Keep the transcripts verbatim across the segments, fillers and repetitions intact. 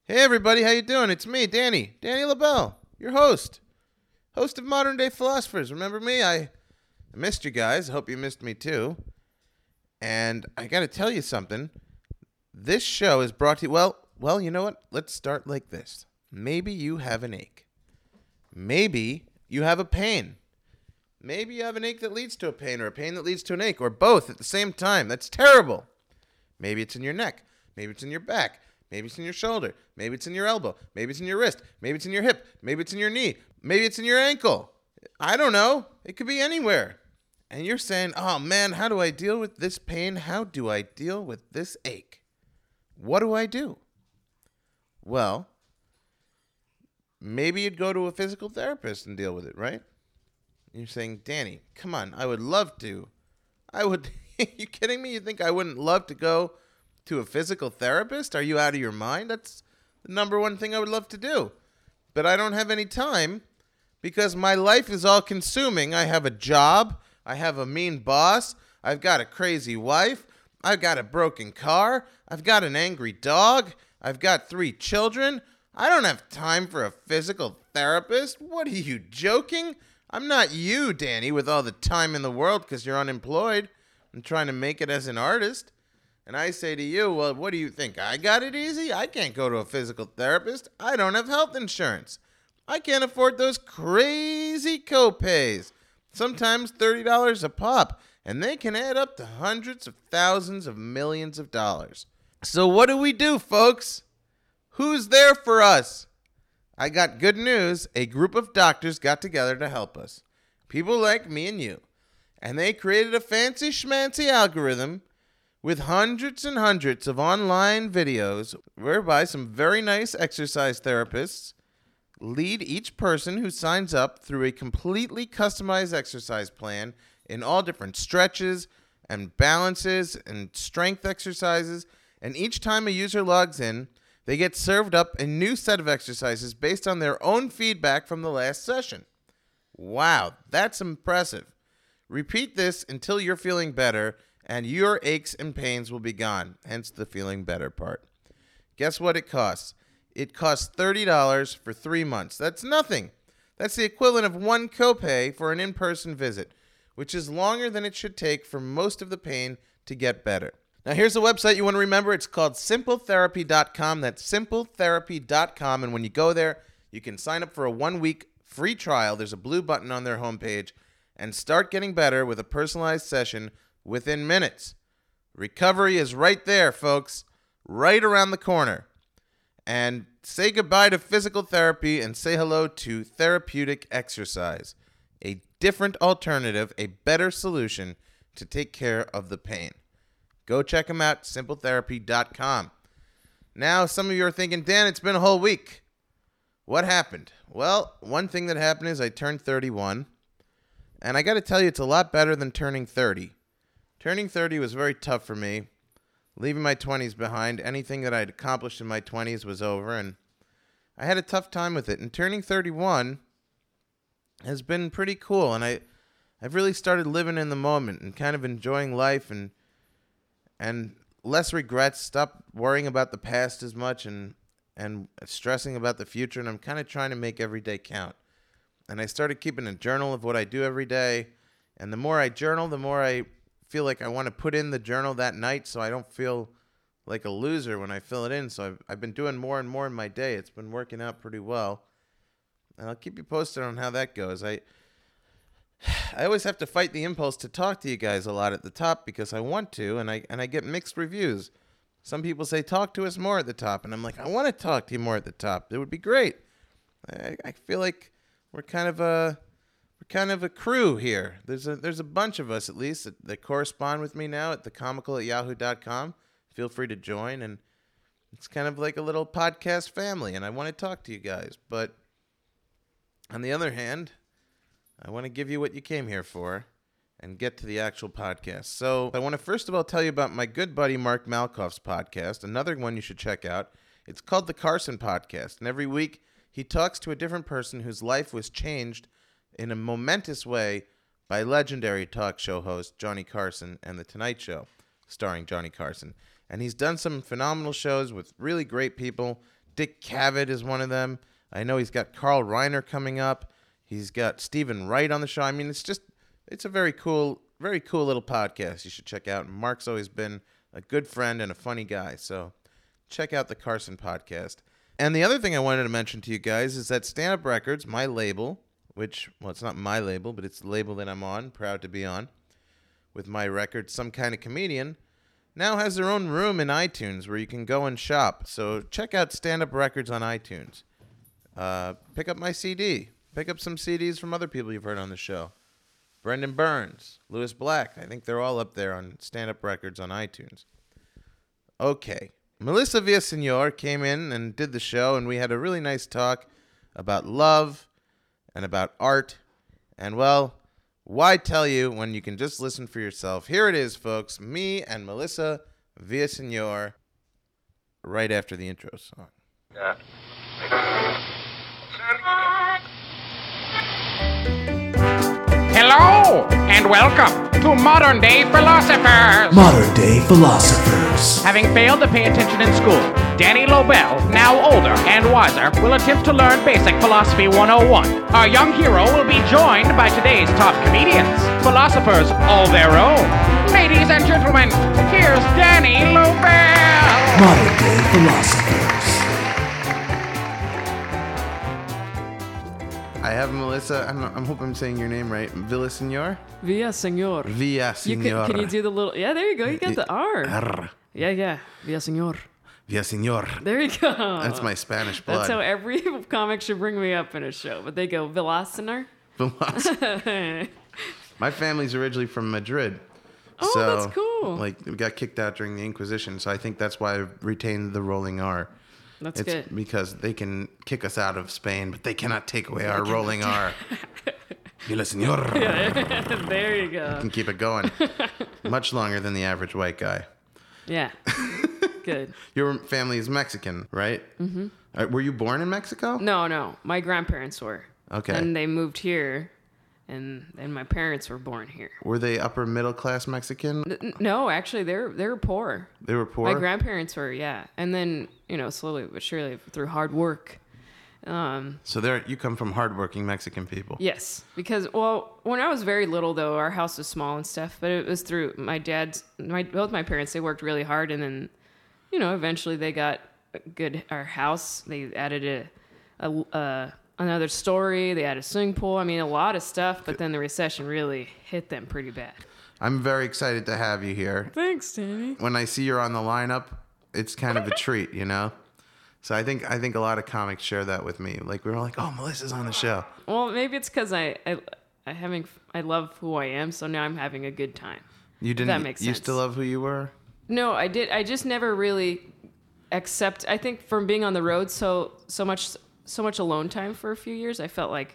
Hey everybody, how you doing? It's me, Danny, Danny LaBelle, your host, host of Modern Day Philosophers. Remember me? I missed you guys. I hope you missed me too. And I got to tell you something. This show is brought to you. Well, well, you know what? Let's start like this. Maybe you have an ache. Maybe you have a pain. Maybe you have an ache that leads to a pain, or a pain that leads to an ache, or both at the same time. That's terrible. Maybe it's in your neck. Maybe it's in your back. Maybe it's in your shoulder. Maybe it's in your elbow. Maybe it's in your wrist. Maybe it's in your hip. Maybe it's in your knee. Maybe it's in your ankle. I don't know. It could be anywhere. And you're saying, oh man, how do I deal with this pain? How do I deal with this ache? What do I do? Well, maybe you'd go to a physical therapist and deal with it, right? You're saying, Danny, come on, I would love to. I would, are you kidding me? You think I wouldn't love to go to a physical therapist? Are you out of your mind? That's the number one thing I would love to do. But I don't have any time because my life is all consuming. I have a job. I have a mean boss. I've got a crazy wife. I've got a broken car. I've got an angry dog. I've got three children. I don't have time for a physical therapist. What are you, joking? I'm not you, Danny, with all the time in the world because you're unemployed and trying to make it as an artist. And I say to you, well, what do you think? I got it easy? I can't go to a physical therapist. I don't have health insurance. I can't afford those crazy copays. Sometimes thirty dollars a pop. And they can add up to hundreds of thousands of millions of dollars. So what do we do, folks? Who's there for us? I got good news. A group of doctors got together to help us. People like me and you. And they created a fancy schmancy algorithm with hundreds and hundreds of online videos whereby some very nice exercise therapists lead each person who signs up through a completely customized exercise plan in all different stretches and balances and strength exercises. And each time a user logs in, they get served up a new set of exercises based on their own feedback from the last session. Wow, that's impressive. Repeat this until you're feeling better, and your aches and pains will be gone, hence the feeling better part. Guess what it costs? It costs thirty dollars for three months. That's nothing. That's the equivalent of one copay for an in-person visit, which is longer than it should take for most of the pain to get better. Now, here's a website you want to remember. It's called simple therapy dot com. That's simple therapy dot com. And when you go there, you can sign up for a one-week free trial. There's a blue button on their homepage. And start getting better with a personalized session within minutes. Recovery is right there, folks. Right around the corner. And say goodbye to physical therapy and say hello to therapeutic exercise. A different alternative, a better solution to take care of the pain. Go check them out, simple therapy dot com. Now, some of you are thinking, Dan, it's been a whole week. What happened? Well, one thing that happened is I turned thirty-one. And I got to tell you, it's a lot better than turning thirty. Turning thirty was very tough for me. Leaving my twenties behind, anything that I'd accomplished in my twenties was over, and I had a tough time with it. And turning thirty-one has been pretty cool, and I, I've really started living in the moment and kind of enjoying life and and less regrets, stop worrying about the past as much and, and stressing about the future, and I'm kind of trying to make every day count. And I started keeping a journal of what I do every day. And the more I journal, the more I feel like I want to put in the journal that night so I don't feel like a loser when I fill it in. So I've, I've been doing more and more in my day. It's been working out pretty well. And I'll keep you posted on how that goes. I I always have to fight the impulse to talk to you guys a lot at the top because I want to, and I and I get mixed reviews. Some people say, talk to us more at the top. And I'm like, I want to talk to you more at the top. It would be great. I, I feel like We're kind of a we're kind of a crew here. There's a there's a bunch of us at least that, that correspond with me now at the comical at yahoo dot com. Feel free to join, and it's kind of like a little podcast family, and I want to talk to you guys. But on the other hand, I want to give you what you came here for and get to the actual podcast. So I want to first of all tell you about my good buddy Mark Malkoff's podcast, another one you should check out. It's called The Carson Podcast, and every week he talks to a different person whose life was changed in a momentous way by legendary talk show host Johnny Carson and The Tonight Show, starring Johnny Carson. And he's done some phenomenal shows with really great people, Dick Cavett is one of them. I know he's got Carl Reiner coming up. He's got Stephen Wright on the show. I mean, it's just, it's a very cool, very cool little podcast you should check out. And Mark's always been a good friend and a funny guy. So check out the Carson podcast. And the other thing I wanted to mention to you guys is that Stand Up Records, my label, which, well, it's not my label, but it's the label that I'm on, proud to be on, with my record, Some Kind of Comedian, now has their own room in iTunes where you can go and shop. So check out Stand Up Records on iTunes. Uh, pick up my C D. Pick up some C Ds from other people you've heard on the show. Brendan Burns, Lewis Black. I think they're all up there on Stand Up Records on iTunes. Okay. Melissa Villasenor came in and did the show, and we had a really nice talk about love and about art. And, well, why tell you when you can just listen for yourself? Here it is, folks. Me and Melissa Villasenor right after the intro song. Yeah. Hello, and welcome to Modern Day Philosophers. Modern Day Philosophers. Having failed to pay attention in school, Danny Lobel, now older and wiser, will attempt to learn basic philosophy one oh one. Our young hero will be joined by today's top comedians, philosophers all their own. Ladies and gentlemen, here's Danny Lobel. Modern Day Philosophers. I have Melissa, I'm, I'm hoping I'm saying your name right, Villasenor? Villasenor. Villasenor. You can, can you do the little... Yeah, there you go. You got the R. R. Yeah, yeah. Villasenor. Villasenor. There you go. That's my Spanish blood. That's how every comic should bring me up in a show. But they go, Villasenor. Villasenor. My family's originally from Madrid. Oh, so, that's cool. Like, we got kicked out during the Inquisition, so I think that's why I retained the rolling R. That's it's good. Because they can kick us out of Spain, but they cannot take away our rolling R. Villasenor. Yeah, there you go. You can keep it going. Much longer than the average white guy. Yeah. Good. Your family is Mexican, right? Mm-hmm. Uh, were you born in Mexico? No, no. My grandparents were. Okay. And they moved here, and and my parents were born here. Were they upper middle class Mexican? N- No, actually, they're they were poor. They were poor? My grandparents were, yeah. And then, you know, slowly but surely through hard work. Um, So there, you come from hardworking Mexican people. yes. Because, well, when I was very little, though, our house was small and stuff. But it was through my dad's, my both my parents, they worked really hard. And then, you know, eventually they got a good, our house. They added a, a, a another story. They had a swimming pool. I mean, a lot of stuff. But then the recession really hit them pretty bad. I'm very excited to have you here. Thanks, Danny. When I see you're on the lineup, it's kind of a treat, you know? So I think I think a lot of comics share that with me. Like, we're all like, oh, Melissa's on the show. Well, maybe it's because I, I, I having, I love who I am, so now I'm having a good time. You didn't that makes used sense. to love who you were? No, I did. I just never really accept. I think from being on the road so so much so much alone time for a few years, I felt like,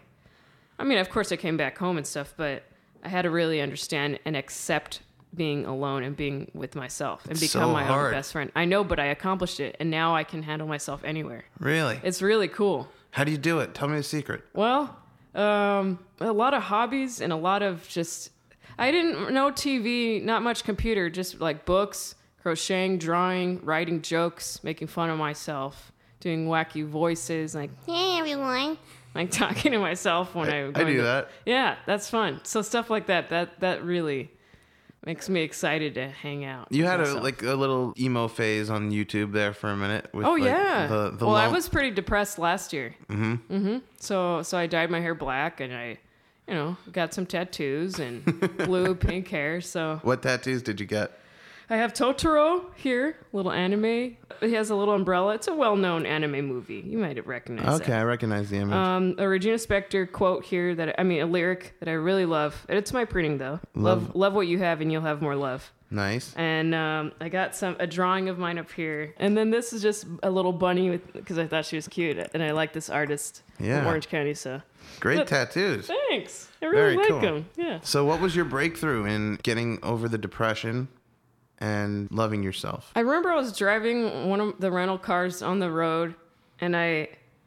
I mean, of course I came back home and stuff, but I had to really understand and accept being alone and being with myself and It's become so my hard. own best friend. I know, but I accomplished it, and now I can handle myself anywhere. Really? It's really cool. How do you do it? Tell me the secret. Well, um, a lot of hobbies and a lot of just, I didn't know T V, not much computer, just like books, crocheting, drawing, writing jokes, making fun of myself, doing wacky voices, like, hey, everyone. Like talking to myself when I, I, go I do into- that. Yeah, that's fun. So stuff like that, that, that really makes me excited to hang out. You with had a myself. like a little emo phase on YouTube there for a minute. With, Oh like, yeah. The, the well, I long- was pretty depressed last year. Mm-hmm. Mm-hmm. So so I dyed my hair black and I, you know, got some tattoos and blue, pink hair. So What tattoos did you get? I have Totoro here, little anime. He has a little umbrella. It's a well-known anime movie. You might have recognized Okay, it. I recognize the image. Um, a Regina Spektor quote here that I mean a lyric that I really love. It's my printing though. Love- Love, love what you have, and you'll have more love. Nice. And um, I got some a drawing of mine up here, and then this is just a little bunny with because I thought she was cute, and I like this artist Yeah. from Orange County. So Great Look, tattoos. thanks, I Very really like cool. them. Yeah. So what was your breakthrough in getting over the depression and loving yourself? I remember I was driving one of the rental cars on the road, and I,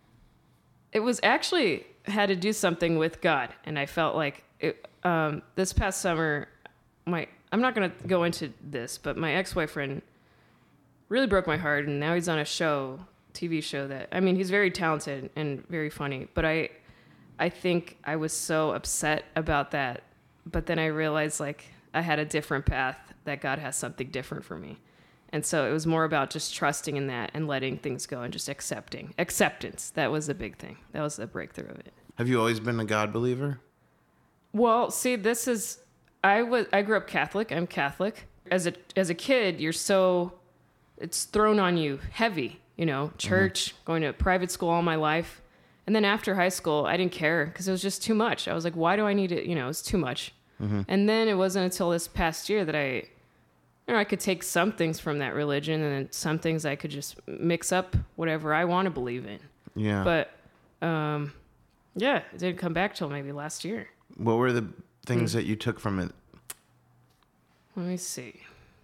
it was actually had to do something with God, and I felt like it. Um, this past summer, my I'm not gonna go into this, but my ex-boyfriend really broke my heart, and now he's on a show T V show that, I mean, he's very talented and very funny, but I, I think I was so upset about that. But then I realized like I had a different path, that God has something different for me. And so it was more about just trusting in that and letting things go and just accepting. Acceptance. That was the big thing. That was the breakthrough of it. Have you always been a God believer? Well, see, this is, I was, I grew up Catholic. I'm Catholic. As a, as a kid, you're so, it's thrown on you heavy, you know, church, mm-hmm. going to private school all my life. And then after high school, I didn't care because it was just too much. I was like, why do I need it? You know, it's too much. Mm-hmm. And then it wasn't until this past year that I, you know, I could take some things from that religion and then some things I could just mix up whatever I want to believe in. Yeah. But, um, yeah, it didn't come back till maybe last year. What were the things mm. that you took from it? Let me see.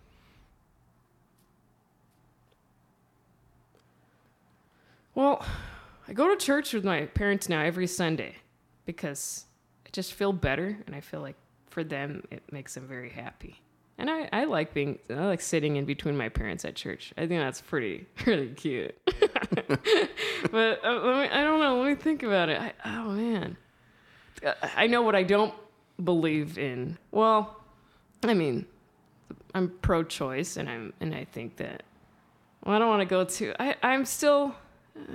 Well, I go to church with my parents now every Sunday because I just feel better, and I feel like for them it makes them very happy. And I, I like being, I like sitting in between my parents at church. I think that's pretty, pretty cute. But uh, let me, I don't know. Let me think about it. I, oh man, I know what I don't believe in. Well, I mean, I'm pro-choice, and I'm, and I think that. Well, I don't want to go too. I, I'm still. Uh,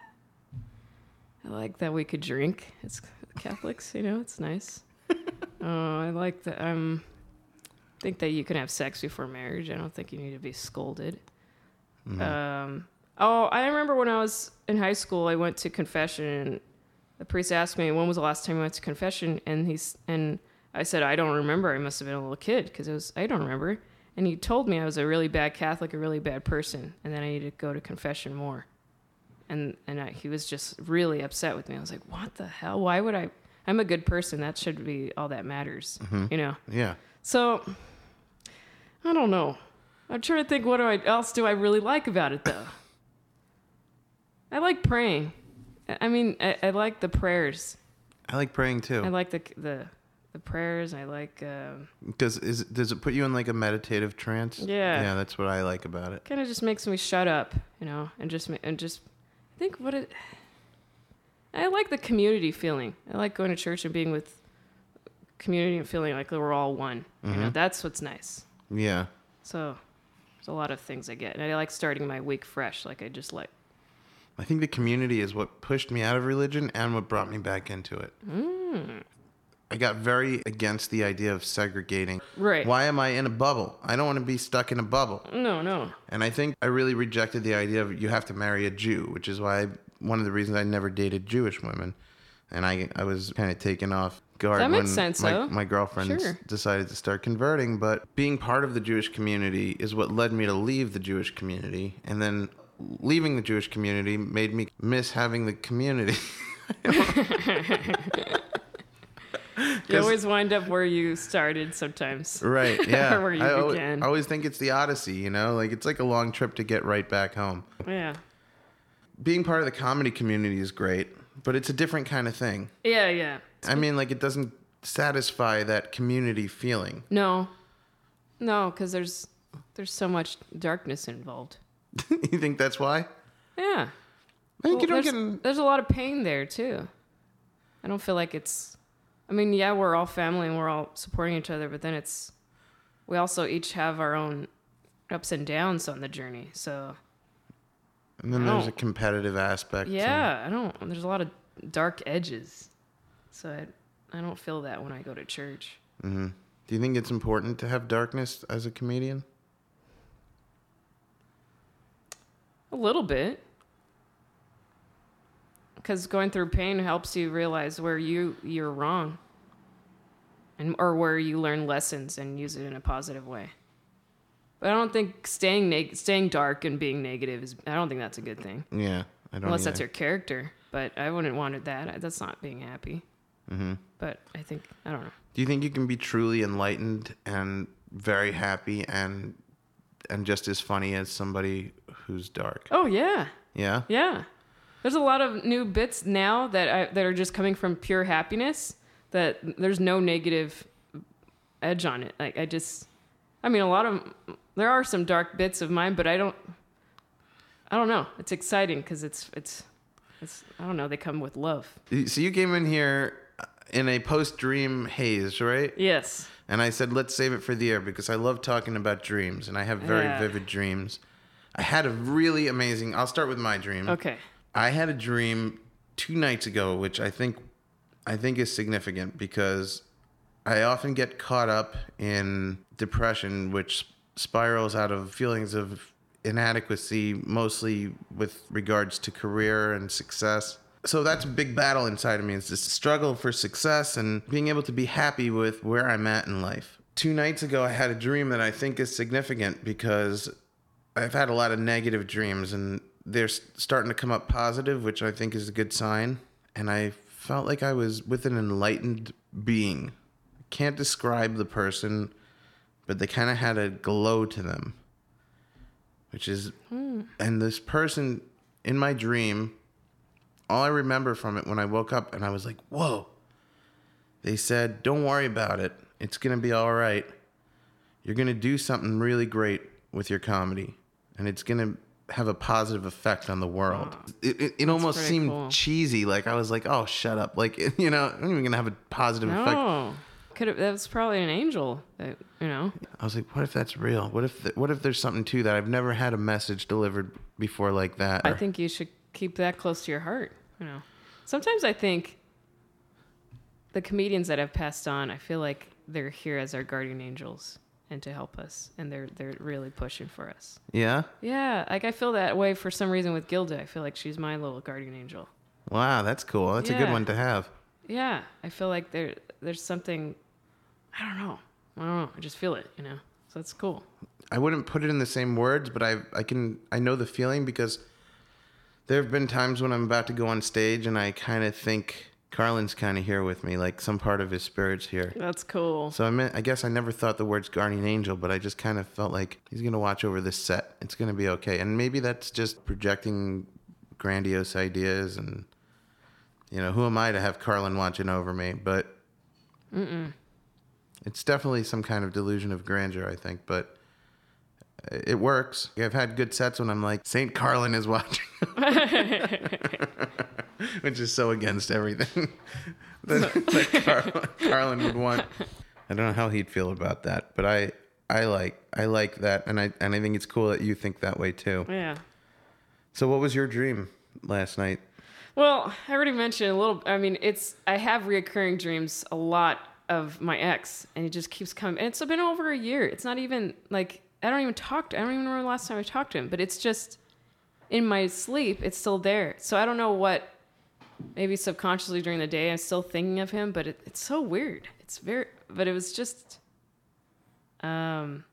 I like that we could drink. It's Catholics, you know. It's nice. Oh, I like that. I'm. Think that you can have sex before marriage. I don't think you need to be scolded. Mm-hmm. Um, oh, I remember when I was in high school, I went to confession, and the priest asked me, when was the last time you went to confession? And he's, and I said, I don't remember. I must have been a little kid because it was, I don't remember. And he told me I was a really bad Catholic, a really bad person, and then I needed to go to confession more. And, and I, he was just really upset with me. I was like, what the hell? Why would I, I'm a good person. That should be all that matters, mm-hmm. you know? Yeah. So I don't know. I'm trying to think what do I, else do I really like about it, though. I like praying. I mean, I, I like the prayers. I like praying, too. I like the the, the prayers. I like... Um, does is does it put you in, like, a meditative trance? Yeah. Yeah, that's what I like about it. Kind of just makes me shut up, you know, and just... and just I think what it... I like the community feeling. I like going to church and being with community and feeling like we're all one. Mm-hmm. You know, that's what's nice. Yeah. So there's a lot of things I get. And I like starting my week fresh. Like I just like. I think the community is what pushed me out of religion and what brought me back into it. Mm. I got very against the idea of segregating. Right. Why am I in a bubble? I don't want to be stuck in a bubble. No, no. And I think I really rejected the idea of you have to marry a Jew, which is why I, one of the reasons I never dated Jewish women. And I I was kind of taken off guard that when makes sense, my, though. my girlfriend Sure. decided to start converting. But being part of the Jewish community is what led me to leave the Jewish community. And then leaving the Jewish community made me miss having the community. You always wind up where you started sometimes. Right, yeah. Or where you I always, began. I always think it's the Odyssey, you know? Like, it's like a long trip to get right back home. Yeah. Being part of the comedy community is great, but it's a different kind of thing. Yeah, yeah. I mean, like, it doesn't satisfy that community feeling. No. No, because there's there's so much darkness involved. You think that's why? Yeah. I think Well, you don't there's, get... In... there's a lot of pain there, too. I don't feel like it's... I mean, yeah, we're all family and we're all supporting each other, but then it's... We also each have our own ups and downs on the journey, so... And then I there's a don't- competitive aspect. Yeah, I don't... There's a lot of dark edges, so I, I don't feel that when I go to church. Mm-hmm. Do you think it's important to have darkness as a comedian? A little bit. Because going through pain helps you realize where you, you're wrong. And or where you learn lessons and use it in a positive way. But I don't think staying neg- staying dark and being negative is... I don't think that's a good thing. Yeah, I don't Unless either. that's your character. But I wouldn't want it that. That's not being happy. Mm-hmm. But I think... I don't know. Do you think you can be truly enlightened and very happy and and just as funny as somebody who's dark? Oh, yeah. Yeah? Yeah. There's a lot of new bits now that I, that are just coming from pure happiness, that there's no negative edge on it. Like, I just... I mean, a lot of... There are some dark bits of mine, but I don't... I don't know. It's exciting because it's it's it's I don't know. They come with love. So you came in here in a post-dream haze, right? Yes. And I said, let's save it for the air because I love talking about dreams, and I have very Yeah. vivid dreams. I had a really amazing... I'll start with my dream. Okay. I had a dream two nights ago, which I think I think is significant because I often get caught up in depression, which spirals out of feelings of inadequacy, mostly with regards to career and success. So that's a big battle inside of me. It's this struggle for success and being able to be happy with where I'm at in life. Two nights ago, I had a dream that I think is significant because I've had a lot of negative dreams and they're starting to come up positive, which I think is a good sign. And I felt like I was with an enlightened being. I can't describe the person, but they kind of had a glow to them, which is, mm. and this person in my dream, all I remember from it when I woke up and I was like, whoa, they said, don't worry about it. It's going to be all right. You're going to do something really great with your comedy and it's going to have a positive effect on the world. Wow. It, it, it almost seemed cool. cheesy. Like I was like, oh, shut up. Like, you know, I'm even going to have a positive no. effect. Could have, that was probably an angel, that, you know. I was like, what if that's real? What if th- what if there's something to that? I've never had a message delivered before like that. I think you should keep that close to your heart, you know. Sometimes I think the comedians that have passed on, I feel like they're here as our guardian angels and to help us, and they're they're really pushing for us. Yeah? Yeah, like I feel that way for some reason with Gilda. I feel like she's my little guardian angel. Wow, that's cool. That's yeah. a good one to have. Yeah, I feel like there there's something, I don't know. I don't know. I just feel it, you know. So that's cool. I wouldn't put it in the same words, but I I can I know the feeling because there have been times when I'm about to go on stage and I kind of think Carlin's kind of here with me, like some part of his spirit's here. That's cool. So I mean, I guess I never thought the words guardian angel, but I just kind of felt like he's going to watch over this set. It's going to be okay. And maybe that's just projecting grandiose ideas and, you know, who am I to have Carlin watching over me? But Mm-mm. It's definitely some kind of delusion of grandeur, I think, but it works. I've had good sets when I'm like, Saint Carlin is watching. Which is so against everything that, that Carlin, Carlin would want. I don't know how he'd feel about that, but I, I like, I like that, and I, and I think it's cool that you think that way too. Yeah. So, what was your dream last night? Well, I already mentioned a little. I mean, it's I have reoccurring dreams a lot of my ex, and he just keeps coming. And it's been over a year. It's not even like I don't even talk to. I don't even remember the last time I talked to him. But it's just in my sleep. It's still there. So I don't know what. Maybe subconsciously during the day, I'm still thinking of him. But it, it's so weird. It's very. But it was just. Um.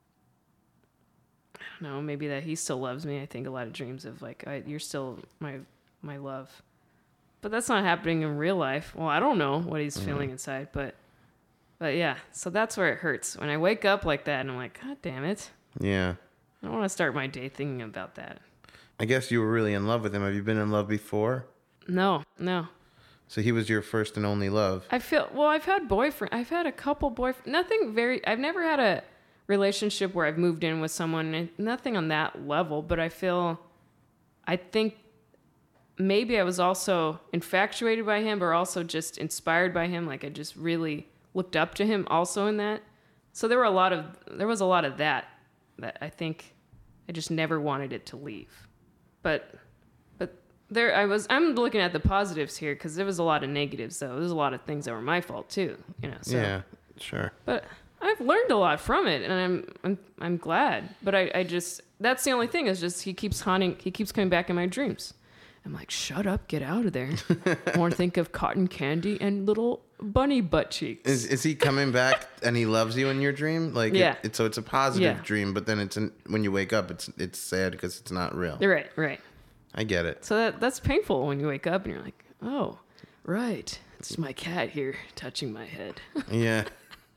I don't know. Maybe that he still loves me. I think a lot of dreams of like I, you're still my. my love, but that's not happening in real life. Well, I don't know what he's mm. feeling inside, but but yeah, so that's where it hurts when I wake up like that and I'm like, god damn it. Yeah, I don't want to start my day thinking about that. I guess you were really in love with him. Have you been in love before? No no So he was your first and only love. I feel well I've had boyfriend I've had a couple boyfriend nothing very I've never had a relationship where I've moved in with someone, nothing on that level, but I feel I think maybe I was also infatuated by him, or also just inspired by him. Like I just really looked up to him also in that. So there were a lot of, there was a lot of that, that I think I just never wanted it to leave. But, but there I was, I'm looking at the positives here because there was a lot of negatives though. There's a lot of things that were my fault too, you know, so. Yeah, sure. But I've learned a lot from it and I'm, I'm, I'm glad, but I, I just, that's the only thing is just, he keeps haunting, he keeps coming back in my dreams. I'm like, shut up, get out of there. I want to think of cotton candy and little bunny butt cheeks. Is is he coming back and he loves you in your dream? Like, yeah. It, it, so it's a positive yeah. dream, but then it's an, when you wake up, it's it's sad because it's not real. Right, right. I get it. So that that's painful when you wake up and you're like, oh, right. It's my cat here touching my head. Yeah.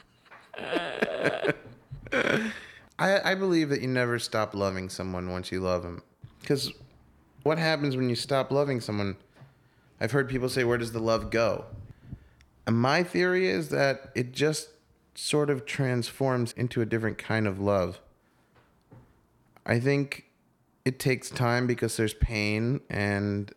I I believe that you never stop loving someone once you love them, because what happens when you stop loving someone? I've heard people say, where does the love go? And my theory is that it just sort of transforms into a different kind of love. I think it takes time because there's pain and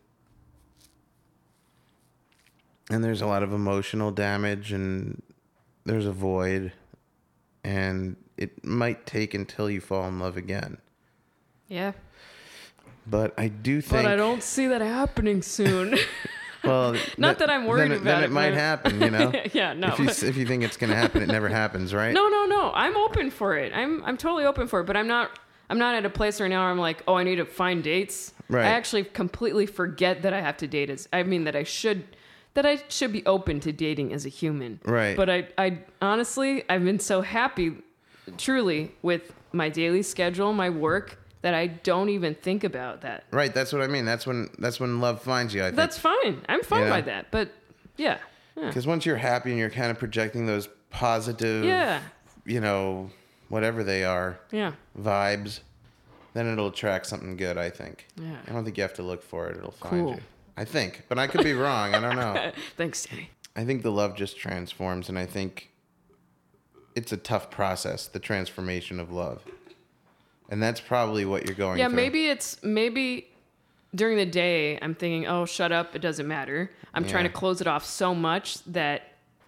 and there's a lot of emotional damage and there's a void, and it might take until you fall in love again. Yeah. But I do think... But I don't see that happening soon. Well, not that, that I'm worried then, about then it. it might but... happen, you know? Yeah, no. If you, if you think it's going to happen, it never happens, right? No, no, no. I'm open for it. I'm I'm totally open for it, but I'm not I'm not at a place right now where I'm like, oh, I need to find dates. Right. I actually completely forget that I have to date as I mean that I should that I should be open to dating as a human. Right. But I I honestly I've been so happy truly with my daily schedule, my work, that I don't even think about that. Right, that's what I mean. That's when that's when love finds you, I think. That's fine. I'm fine Yeah. by that. But yeah. Yeah. Because once you're happy and you're kind of projecting those positive, Yeah. you know, whatever they are, Yeah. vibes, then it'll attract something good, I think. Yeah. I don't think you have to look for it. It'll find Cool. you. I think. But I could be wrong. I don't know. Thanks, Danny. I think the love just transforms, and I think it's a tough process, the transformation of love. And that's probably what you're going Yeah, through. maybe it's maybe during the day I'm thinking, oh, shut up, it doesn't matter. I'm trying to Yeah. close it off so much that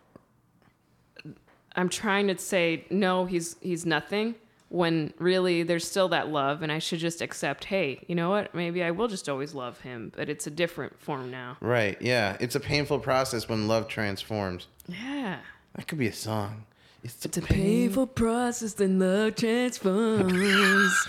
I'm trying to say no, he's he's nothing, when really there's still that love, and I should just accept, hey, you know what? Maybe I will just always love him, but it's a different form now. Right, yeah. It's a painful process when love transforms. Yeah. That could be a song. It's, It's a painful process, then love transforms.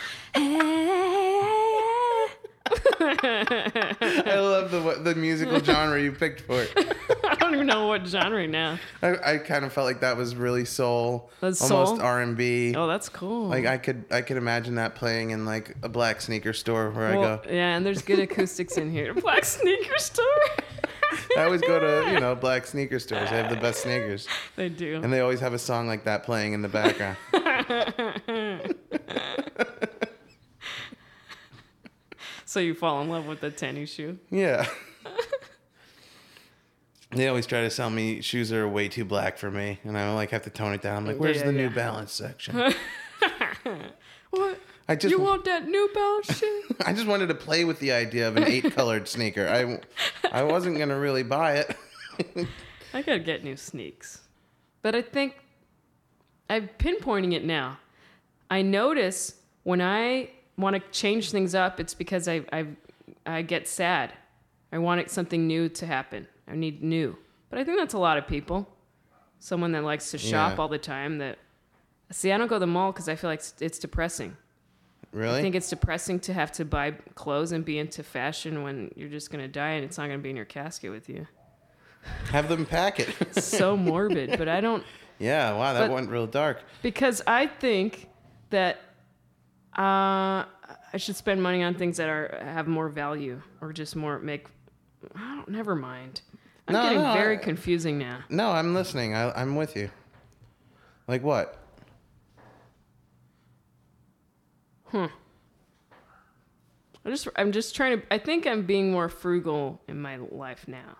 I love the the musical genre you picked for it. I don't even know what genre now. I, I kind of felt like that was really soul, That's almost soul? R and B. Oh, that's cool. Like I could I could imagine that playing in like a black sneaker store where Well, I go. yeah, and there's good acoustics in here. Black sneaker store. I always go to you know black sneaker stores. They have the best sneakers, They do. and they always have a song like that playing in the background. So you fall in love with the tennis shoe. Yeah. They always try to sell me shoes that are way too black for me, and I like have to tone it down. I'm like, where's Yeah, the yeah. New Balance section? What? I just You want that New Balance shoe? I just wanted to play with the idea of an eight colored sneaker. I I wasn't gonna really buy it. I gotta get new sneaks. But I think I'm pinpointing it now. I notice when I want to change things up, it's because I I I get sad. I want something new to happen. I need new. But I think that's a lot of people. Someone that likes to shop Yeah. all the time. That see, I don't go to the mall because I feel like it's, it's depressing. Really? I think it's depressing to have to buy clothes and be into fashion when you're just gonna die and it's not gonna be in your casket with you. Have them pack it. So morbid, but I don't. Yeah, wow, that But- went real dark. Because I think that uh, I should spend money on things that are have more value or just more make. I don't. Never mind. I'm No, getting no, very I- confusing now. No, I'm listening. I, I'm with you. Like what? I just. I'm just trying to. I think I'm being more frugal in my life now.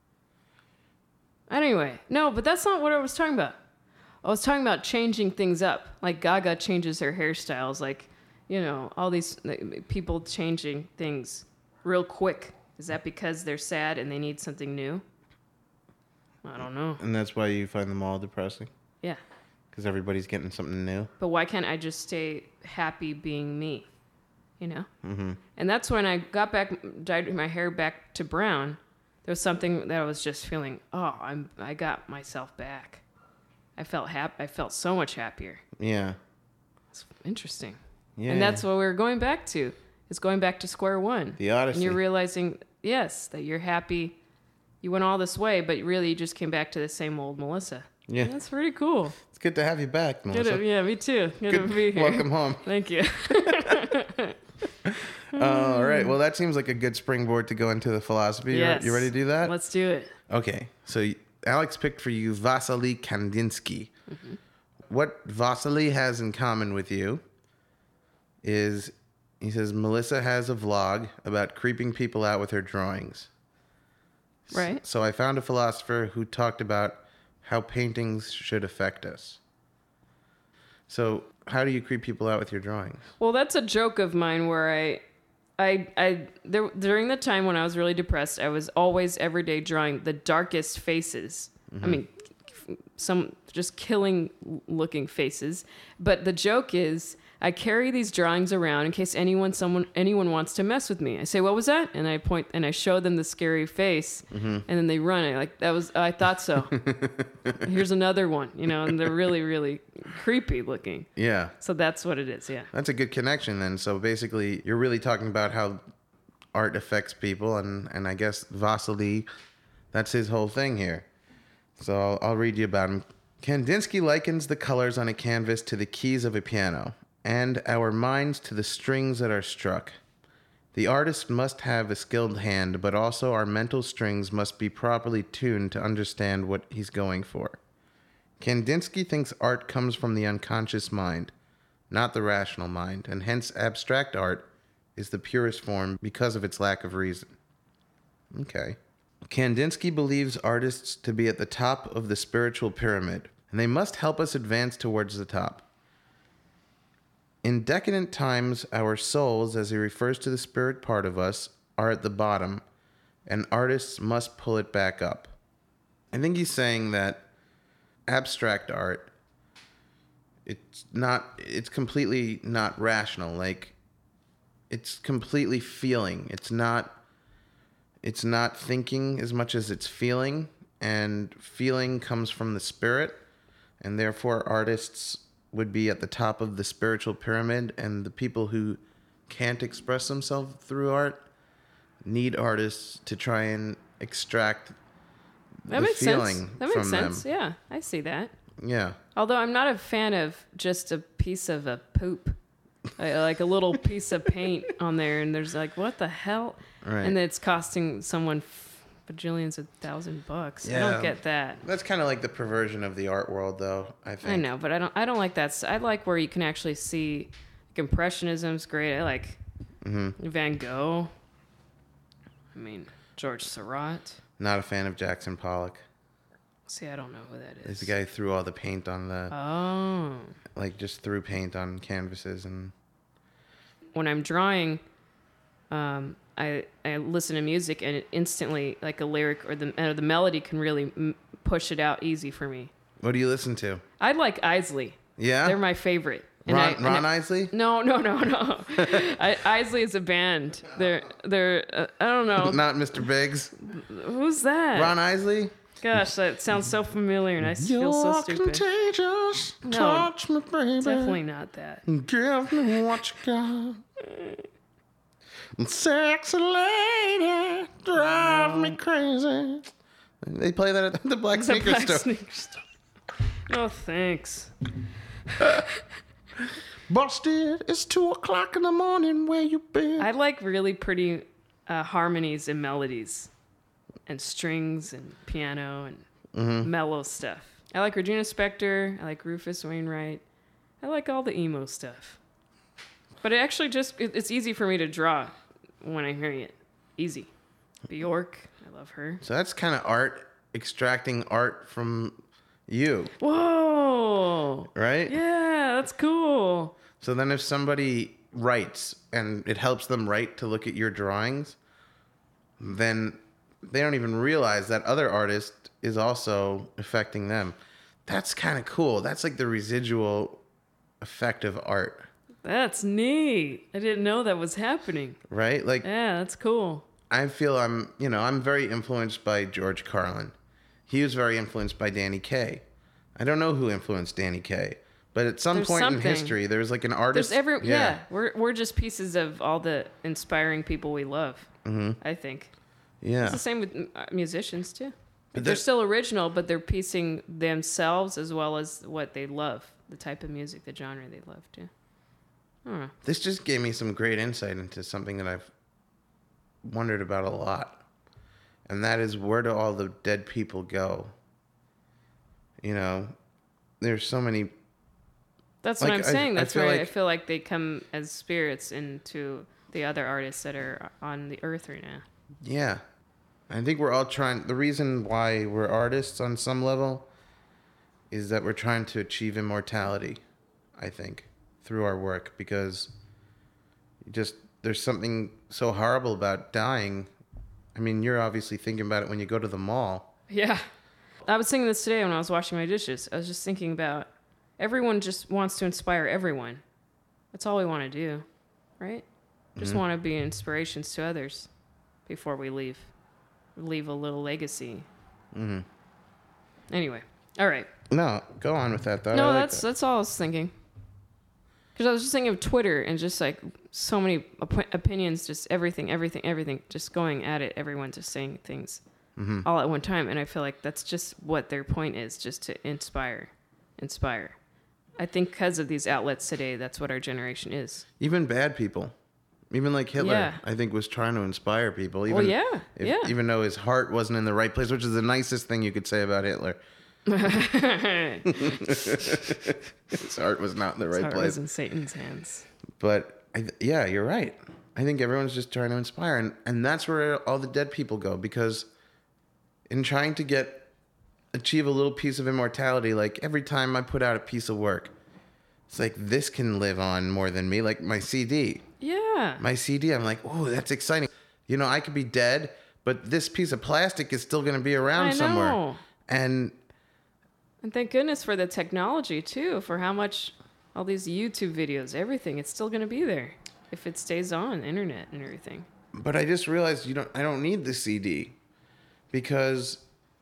Anyway, no, but that's not what I was talking about. I was talking about changing things up. Like Gaga changes her hairstyles. Like, you know, all these like, people changing things real quick. Is that because they're sad and they need something new? I don't know. And that's why you find them all depressing? Yeah. Because everybody's getting something new? But why can't I just stay happy being me? You know? Mm-hmm. And that's when I got back, dyed my hair back to brown. There was something that I was just feeling, oh, I'm, I got myself back. I felt happy. I felt so much happier. Yeah. It's interesting. Yeah. And that's what we're going back to. It's going back to square one. The Odyssey. And you're realizing, yes, that you're happy. You went all this way, but really you just came back to the same old Melissa. Yeah. That's pretty cool. It's good to have you back, Good Melissa. to, yeah, me too. Good, Good- to be here. Welcome home. Thank you. All right. Well, that seems like a good springboard to go into the philosophy. You re- Yes. You ready to do that? Let's do it. Okay. So y- Alex picked for you Vasily Kandinsky. Mm-hmm. What Vasily has in common with you is he says Melissa has a vlog about creeping people out with her drawings. Right. So I found a philosopher who talked about how paintings should affect us. So how do you creep people out with your drawings? Well, that's a joke of mine where I I, I there during the time when I was really depressed, I was always every day drawing the darkest faces. Mm-hmm. I mean, some just killing looking faces. But the joke is, I carry these drawings around in case anyone, someone, anyone wants to mess with me. I say, "What was that?" And I point and I show them the scary face, mm-hmm. and then they run. I like that was. I thought so. Here's another one, you know, and they're really, really creepy looking. Yeah. So that's what it is. Yeah. That's a good connection then. So basically, you're really talking about how art affects people, and and I guess Vasily, that's his whole thing here. So I'll, I'll read you about him. Kandinsky likens the colors on a canvas to the keys of a piano, and our minds to the strings that are struck. The artist must have a skilled hand, but also our mental strings must be properly tuned to understand what he's going for. Kandinsky thinks art comes from the unconscious mind, not the rational mind, and hence abstract art is the purest form because of its lack of reason. Okay. Kandinsky believes artists to be at the top of the spiritual pyramid, and they must help us advance towards the top. In decadent times, our souls, as he refers to the spirit part of us, are at the bottom, and artists must pull it back up. I think he's saying that abstract art, it's not, it's completely not rational. Like, it's completely feeling. It's not, it's not thinking as much as it's feeling, and feeling comes from the spirit, and therefore artists would be at the top of the spiritual pyramid, and the people who can't express themselves through art need artists to try and extract that the makes feeling sense. That makes from sense. them. Yeah, I see that. Yeah. Although I'm not a fan of just a piece of a poop, I, like a little piece of paint on there, and there's like, what the hell? Right. And it's costing someone f- bajillions of thousand bucks. Yeah. I don't get that. That's kind of like the perversion of the art world, though, I think. I know, but I don't. I don't like that. s- I like where you can actually see. Like, Impressionism's great. I like Mm-hmm. Van Gogh. I mean, George Seurat. Not a fan of Jackson Pollock. See, I don't know who that He's is. the guy who threw all the paint on the, Oh. like, just threw paint on canvases and... When I'm drawing, um, I I listen to music and it instantly, like a lyric or the uh, the melody can really m- push it out easy for me. What do you listen to? I like Isley. Yeah? They're my favorite. And Ron, I- and Ron I- Isley? No, no, no, no. I, Isley is a band. They're they're uh, I don't know Not Mister Biggs. who's that. Ron Isley? Gosh, that sounds so familiar, and I feel so stupid. Contagious. No, Touch me, baby. Definitely not that. Give me what you got. Sexy lady, drive me crazy. They play that at the Black It's a Sneaker black Store. sneaker store. No thanks. Busted, it's two o'clock in the morning. Where you been? I like really pretty uh, harmonies and melodies, and strings and piano and Mm-hmm. mellow stuff. I like Regina Spektor. I like Rufus Wainwright. I like all the emo stuff. But it actually just it, it's easy for me to draw when I'm hearing it. Easy. Bjork, I love her. So that's kind of art, extracting art from you, Whoa! right? Yeah, that's cool. So then if somebody writes and it helps them write to look at your drawings, then they don't even realize that other artist is also affecting them. That's kind of cool. That's like the residual effect of art, That's neat. I didn't know that was happening. right? Like Yeah, that's cool. I feel I'm, you know, I'm very influenced by George Carlin. He was very influenced by Danny Kaye. I don't know who influenced Danny Kaye, but at some There's point something. in history, there was like an artist. There's every yeah. We're we're just pieces of all the inspiring people we love. Mm-hmm. I think yeah. it's the same with uh, musicians too. But They're that- still original, but they're piecing themselves as well as what they love, the type of music, the genre they love too. I don't know. This just gave me some great insight into something that I've wondered about a lot. And that is, where do all the dead people go? You know, there's so many. That's Like, what I'm I- saying. I That's feel where I like- feel like they come as spirits into the other artists that are on the earth right now. Yeah. I think we're all trying. The reason why we're artists on some level is that we're trying to achieve immortality, I think, through our work. Because just there's something so horrible about dying. I mean, you're obviously thinking about it when you go to the mall. Yeah. I was thinking this today when I was washing my dishes. I was just thinking about everyone just wants to inspire everyone. That's all we want to do, right? Just mm-hmm. want to be inspirations to others before we leave. Leave a little legacy. Mm-hmm. Anyway, all right. No, go on with that, though. No, like that's that. that's all I was thinking. Because I was just thinking of Twitter and just like so many op- opinions, just everything, everything, everything, just going at it. Everyone just saying things mm-hmm. all at one time. And I feel like that's just what their point is, just to inspire, inspire. I think because of these outlets today, that's what our generation is. Even bad people. Even like Hitler, yeah. I think, was trying to inspire people. Even, well, yeah, if, yeah. Even though his heart wasn't in the right place, which is the nicest thing you could say about Hitler. His heart was not in the right his heart place. Was in Satan's hands. But I, yeah, you're right. I think everyone's just trying to inspire, and and that's where all the dead people go, because in trying to get achieve a little piece of immortality, like every time I put out a piece of work, it's like this can live on more than me. Like my C D. Yeah. My C D. I'm like, oh, that's exciting. You know, I could be dead, but this piece of plastic is still going to be around I somewhere. know. And. And thank goodness for the technology, too, for how much all these YouTube videos, everything, it's still going to be there if it stays on the internet and everything. But I just realized you don't. I don't need the C D, because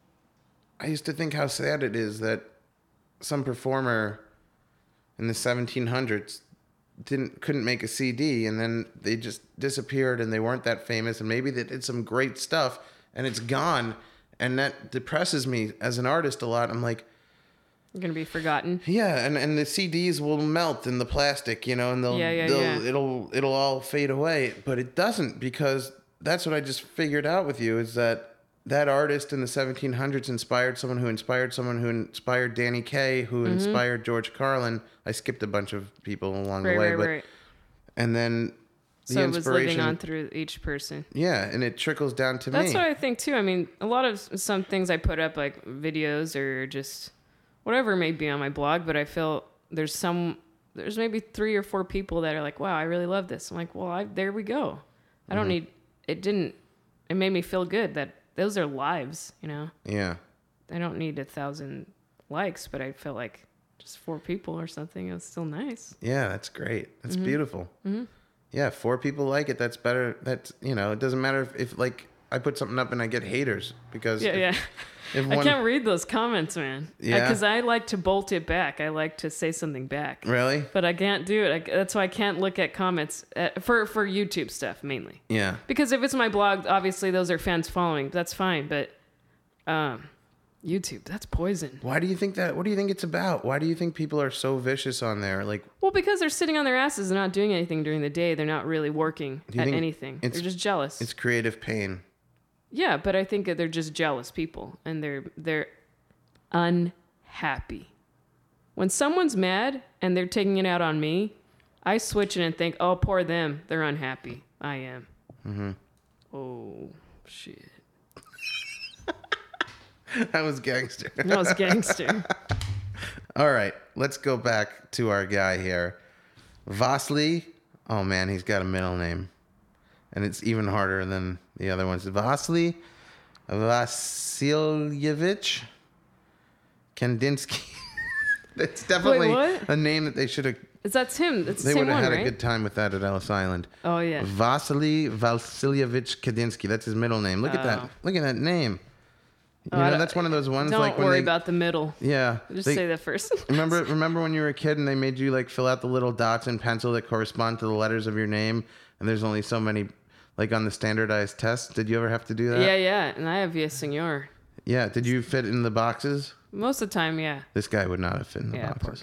I used to think how sad it is that some performer in the seventeen hundreds didn't couldn't make a C D, and then they just disappeared, and they weren't that famous, and maybe they did some great stuff, and it's gone, and that depresses me as an artist a lot. I'm like, you're gonna be forgotten. Yeah, and, and the C Ds will melt in the plastic, you know, and they'll, yeah, yeah, they'll yeah. it'll it'll all fade away. But it doesn't, because that's what I just figured out with you, is that that artist in the seventeen hundreds inspired someone who inspired someone who inspired Danny Kaye, who mm-hmm. inspired George Carlin. I skipped a bunch of people along right, the way, right, but right. and then the so inspiration. So it was living on through each person. Yeah, and it trickles down to That's me. That's what I think too. I mean, a lot of some things I put up, like videos or just whatever it may be on my blog, but I feel there's some, there's maybe three or four people that are like, wow, I really love this. I'm like, well, I, there we go. I don't mm-hmm. need, it didn't, it made me feel good that those are lives, you know? Yeah. I don't need a thousand likes, but I felt like just four people or something. It was still nice. Yeah, that's great. That's mm-hmm. beautiful. Mm-hmm. Yeah, four people like it. That's better. That's, you know, it doesn't matter if, if like, I put something up and I get haters, because yeah, if, yeah. If one, I can't read those comments, man. Yeah, because I like to bolt it back. I like to say something back. Really? But I can't do it. I, that's why I can't look at comments at, for for YouTube stuff mainly. Yeah. Because if it's my blog, obviously those are fans following. That's fine. But um, YouTube, that's poison. Why do you think that? What do you think it's about? Why do you think people are so vicious on there? Like, well, because they're sitting on their asses and not doing anything during the day. They're not really working at anything. They're just jealous. It's creative pain. Yeah, but I think that they're just jealous people, and they're they're unhappy. When someone's mad and they're taking it out on me, I switch it and think, oh, poor them. They're unhappy. I am. Mm-hmm. Oh, shit. That was gangster. That was gangster. All right, let's go back to our guy here. Vasily. Oh, man, he's got a middle name. And it's even harder than the other ones. Vasily Vasilyevich Kandinsky. It's definitely Wait, a name that they should have. Is that him? It's the They same would have one, had right? a good time with that at Ellis Island. Oh, yeah. Vasily Vasilyevich Kandinsky. That's his middle name. Look at that. Oh. Look at that name. You Oh, know, that's one of those ones. Don't like when worry they, about the middle. Yeah. Just they, say that first. remember, remember when you were a kid and they made you like fill out the little dots in pencil that correspond to the letters of your name, and there's only so many, like on the standardized tests. Did you ever have to do that? Yeah, yeah. And I have Yes, Senor. Yeah. Did you fit in the boxes? Most of the time, yeah. This guy would not have fit in the Yeah, boxes.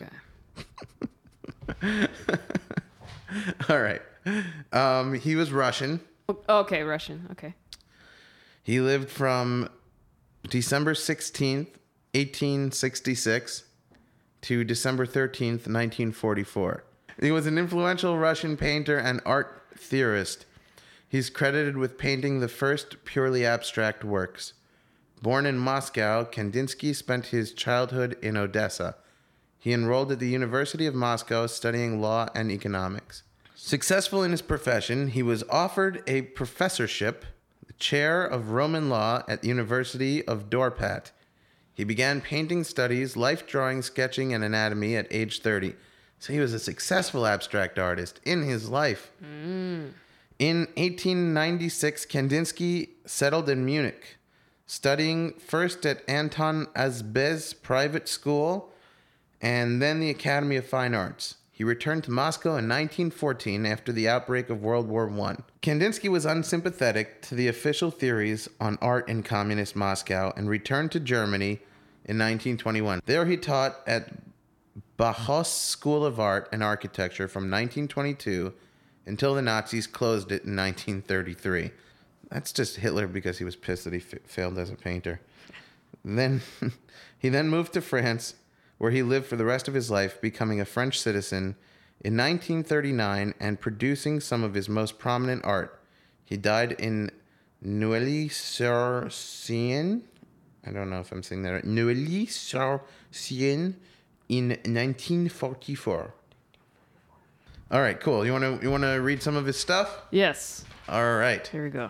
poor guy. All right. Um, he was Russian. Okay, Russian. Okay. He lived from December sixteenth, eighteen sixty-six to December thirteenth, nineteen forty-four. He was an influential Russian painter and art theorist. He's credited with painting the first purely abstract works. Born in Moscow, Kandinsky spent his childhood in Odessa. He enrolled at the University of Moscow studying law and economics. Successful in his profession, he was offered a professorship, the chair of Roman law at the University of Dorpat. He began painting studies, life drawing, sketching, and anatomy at age thirty. So he was a successful abstract artist in his life. Mm. In eighteen ninety-six, Kandinsky settled in Munich, studying first at Anton Asbes Private School and then the Academy of Fine Arts. He returned to Moscow in nineteen fourteen after the outbreak of World War One. Kandinsky was unsympathetic to the official theories on art in communist Moscow and returned to Germany in nineteen twenty-one. There he taught at Bauhaus School of Art and Architecture from nineteen twenty-two until the Nazis closed it in nineteen thirty-three. That's just Hitler because he was pissed that he f- failed as a painter. Then he then moved to France, where he lived for the rest of his life, becoming a French citizen in nineteen thirty-nine and producing some of his most prominent art. He died in Neuilly-sur-Seine. I don't know if I'm saying that right. Neuilly-sur-Seine in nineteen forty-four. All right, cool. You want to you want to read some of his stuff? Yes. All right. Here we go.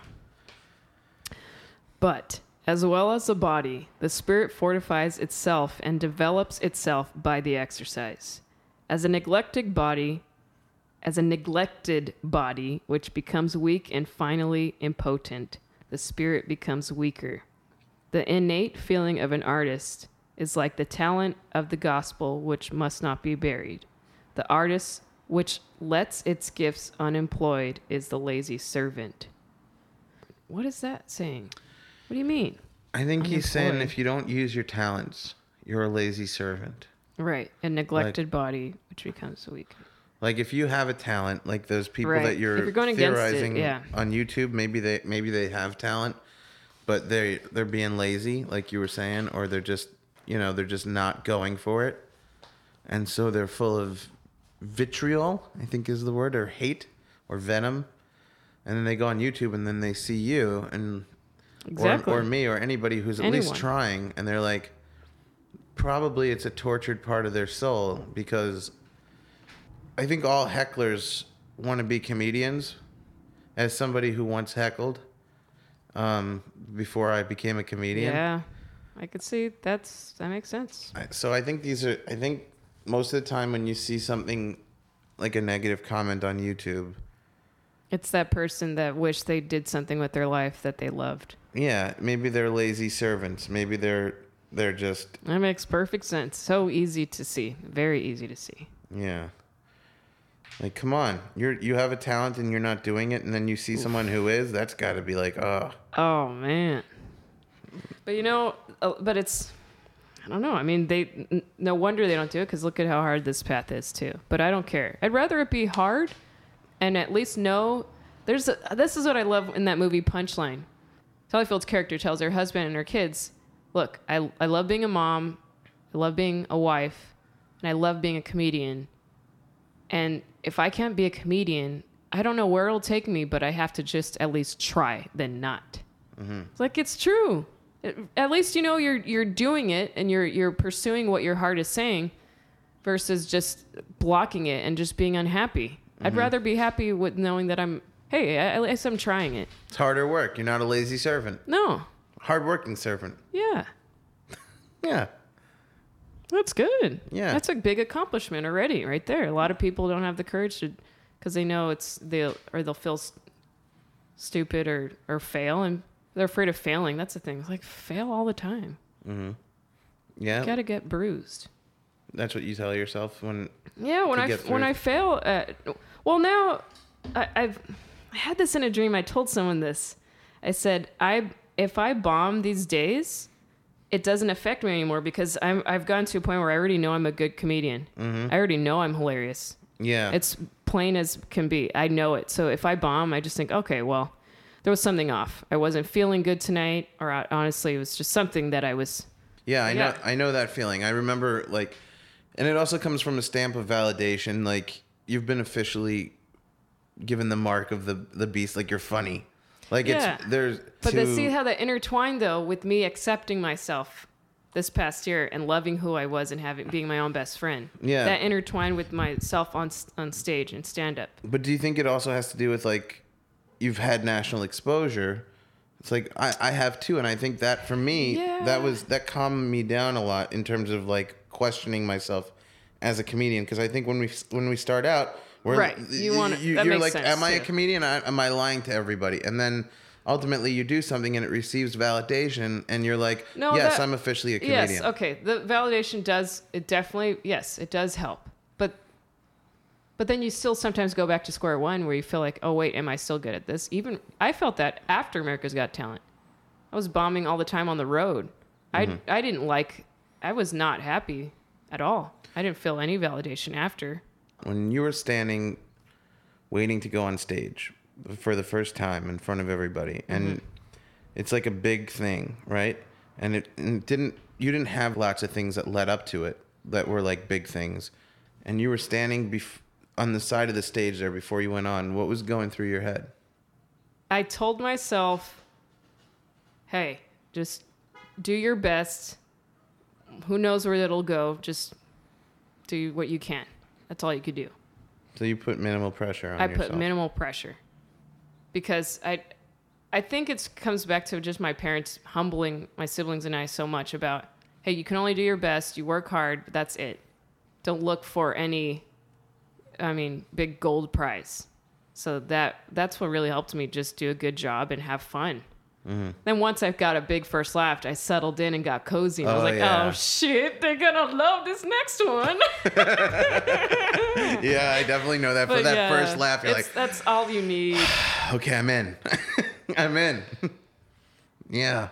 But, as well as the body, the spirit fortifies itself and develops itself by the exercise. As a neglected body, as a neglected body, which becomes weak and finally impotent, the spirit becomes weaker. The innate feeling of an artist is like the talent of the gospel, which must not be buried. The artist which lets its gifts unemployed is the lazy servant. What is that saying? What do you mean? I think he's saying Unemployed. if you don't use your talents, you're a lazy servant. Right. A neglected body, which becomes weak. Like if you have a talent, like those people Right. that you're, If you're going against it, theorizing yeah. on YouTube, maybe they maybe they have talent, but they they're being lazy, like you were saying, or they're just you know they're just not going for it, and so they're full of vitriol, I think is the word, or hate, or venom, and then they go on YouTube and then they see you and Exactly. or, or me or anybody who's at least Anyone. trying, and they're like, probably it's a tortured part of their soul because I think all hecklers want to be comedians. As somebody who once heckled um, before I became a comedian. Yeah. I could see that's that makes sense. I- So I think these are, I think most of the time when you see something like a negative comment on YouTube, It's that person that wished they did something with their life that they loved. yeah, maybe they're lazy servants. Maybe they're, they're just, That makes perfect sense. So easy to see. Very easy to see. yeah. Like, come on, you're, you have a talent and you're not doing it. And then you see someone who is, that's gotta be like, oh, Oh, man. But, you know, uh, but it's, I don't know. I mean, they, n- no wonder they don't do it because look at how hard this path is, too. But I don't care. I'd rather it be hard and at least know there's a, this is what I love in that movie Punchline. Sally Field's character tells her husband and her kids, look, I, I love being a mom. I love being a wife. And I love being a comedian. And if I can't be a comedian, I don't know where it'll take me, but I have to just at least try, then not. Mm-hmm. It's like, it's true. It, at least you know you're you're doing it and you're you're pursuing what your heart is saying versus just blocking it and just being unhappy. Mm-hmm. I'd rather be happy with knowing that I'm, hey, at least I'm trying it. it's harder work. You're not a lazy servant. No. Hardworking servant. Yeah. Yeah. That's good. Yeah. That's a big accomplishment already right there. A lot of people don't have the courage to, because they know it's, they'll, or they'll feel st- stupid or, or fail, and they're afraid of failing. That's the thing. It's like, fail all the time. Yeah. You gotta get bruised. That's what you tell yourself when, Yeah, when to I get when through. I fail at, well now, I, I've I had this in a dream. I told someone this. I said, I if I bomb these days, it doesn't affect me anymore because I'm I've gotten to a point where I already know I'm a good comedian. Mm-hmm. I already know I'm hilarious. yeah. It's plain as can be. I know it. So if I bomb, I just think, okay, well, there was something off. I wasn't feeling good tonight, or I, honestly, it was just something that I was. Yeah, I Yeah. know. I know that feeling. I remember, like, and it also comes from a stamp of validation. Like, you've been officially given the mark of the the beast. Like, you're funny. Like, Yeah. it's there's. But to, to see how that intertwined though with me accepting myself this past year and loving who I was and having being my own best friend. Yeah. That intertwined with myself on on stage and stand up. But do you think it also has to do with like you've had national exposure? It's like I, I have too, and I think that for me Yeah. that was that calmed me down a lot in terms of like questioning myself as a comedian, because I think when we when we start out, we're Right. You wanna- you, that you're makes like, sense, am I a too. comedian? I, am I lying to everybody? And then ultimately you do something and it receives validation, and you're like, No, yes, that- I'm officially a comedian. Yes, okay. The validation does it definitely yes, it does help. But but then you still sometimes go back to square one where you feel like, oh wait, am I still good at this? Even I felt that after America's Got Talent. I was bombing all the time on the road. Mm-hmm. I I didn't like I was not happy at all. I didn't feel any validation after. When you were standing waiting to go on stage for the first time in front of everybody, and Mm-hmm. it's like a big thing, right? And it, and it didn't you didn't have lots of things that led up to it that were like big things, and you were standing bef- on the side of the stage there before you went on. What was going through your head? I told myself, hey, just do your best. Who knows where it'll go? Just do what you can. That's all you could do. So you put minimal pressure on I yourself. put minimal pressure because I, I think it comes back to just my parents humbling my siblings and I so much about, hey, you can only do your best. You work hard, but that's it. Don't look for any, I mean, big gold prize. So that that's what really helped me just do a good job and have fun. Mm-hmm. Then once I got a big first laugh, I settled in and got cozy. And I was Oh, like, yeah. oh shit, they're gonna love this next one. Yeah, I definitely know that. For But that yeah, first laugh, you're it's- like, that's all you need. okay, I'm in. I'm in. Yeah.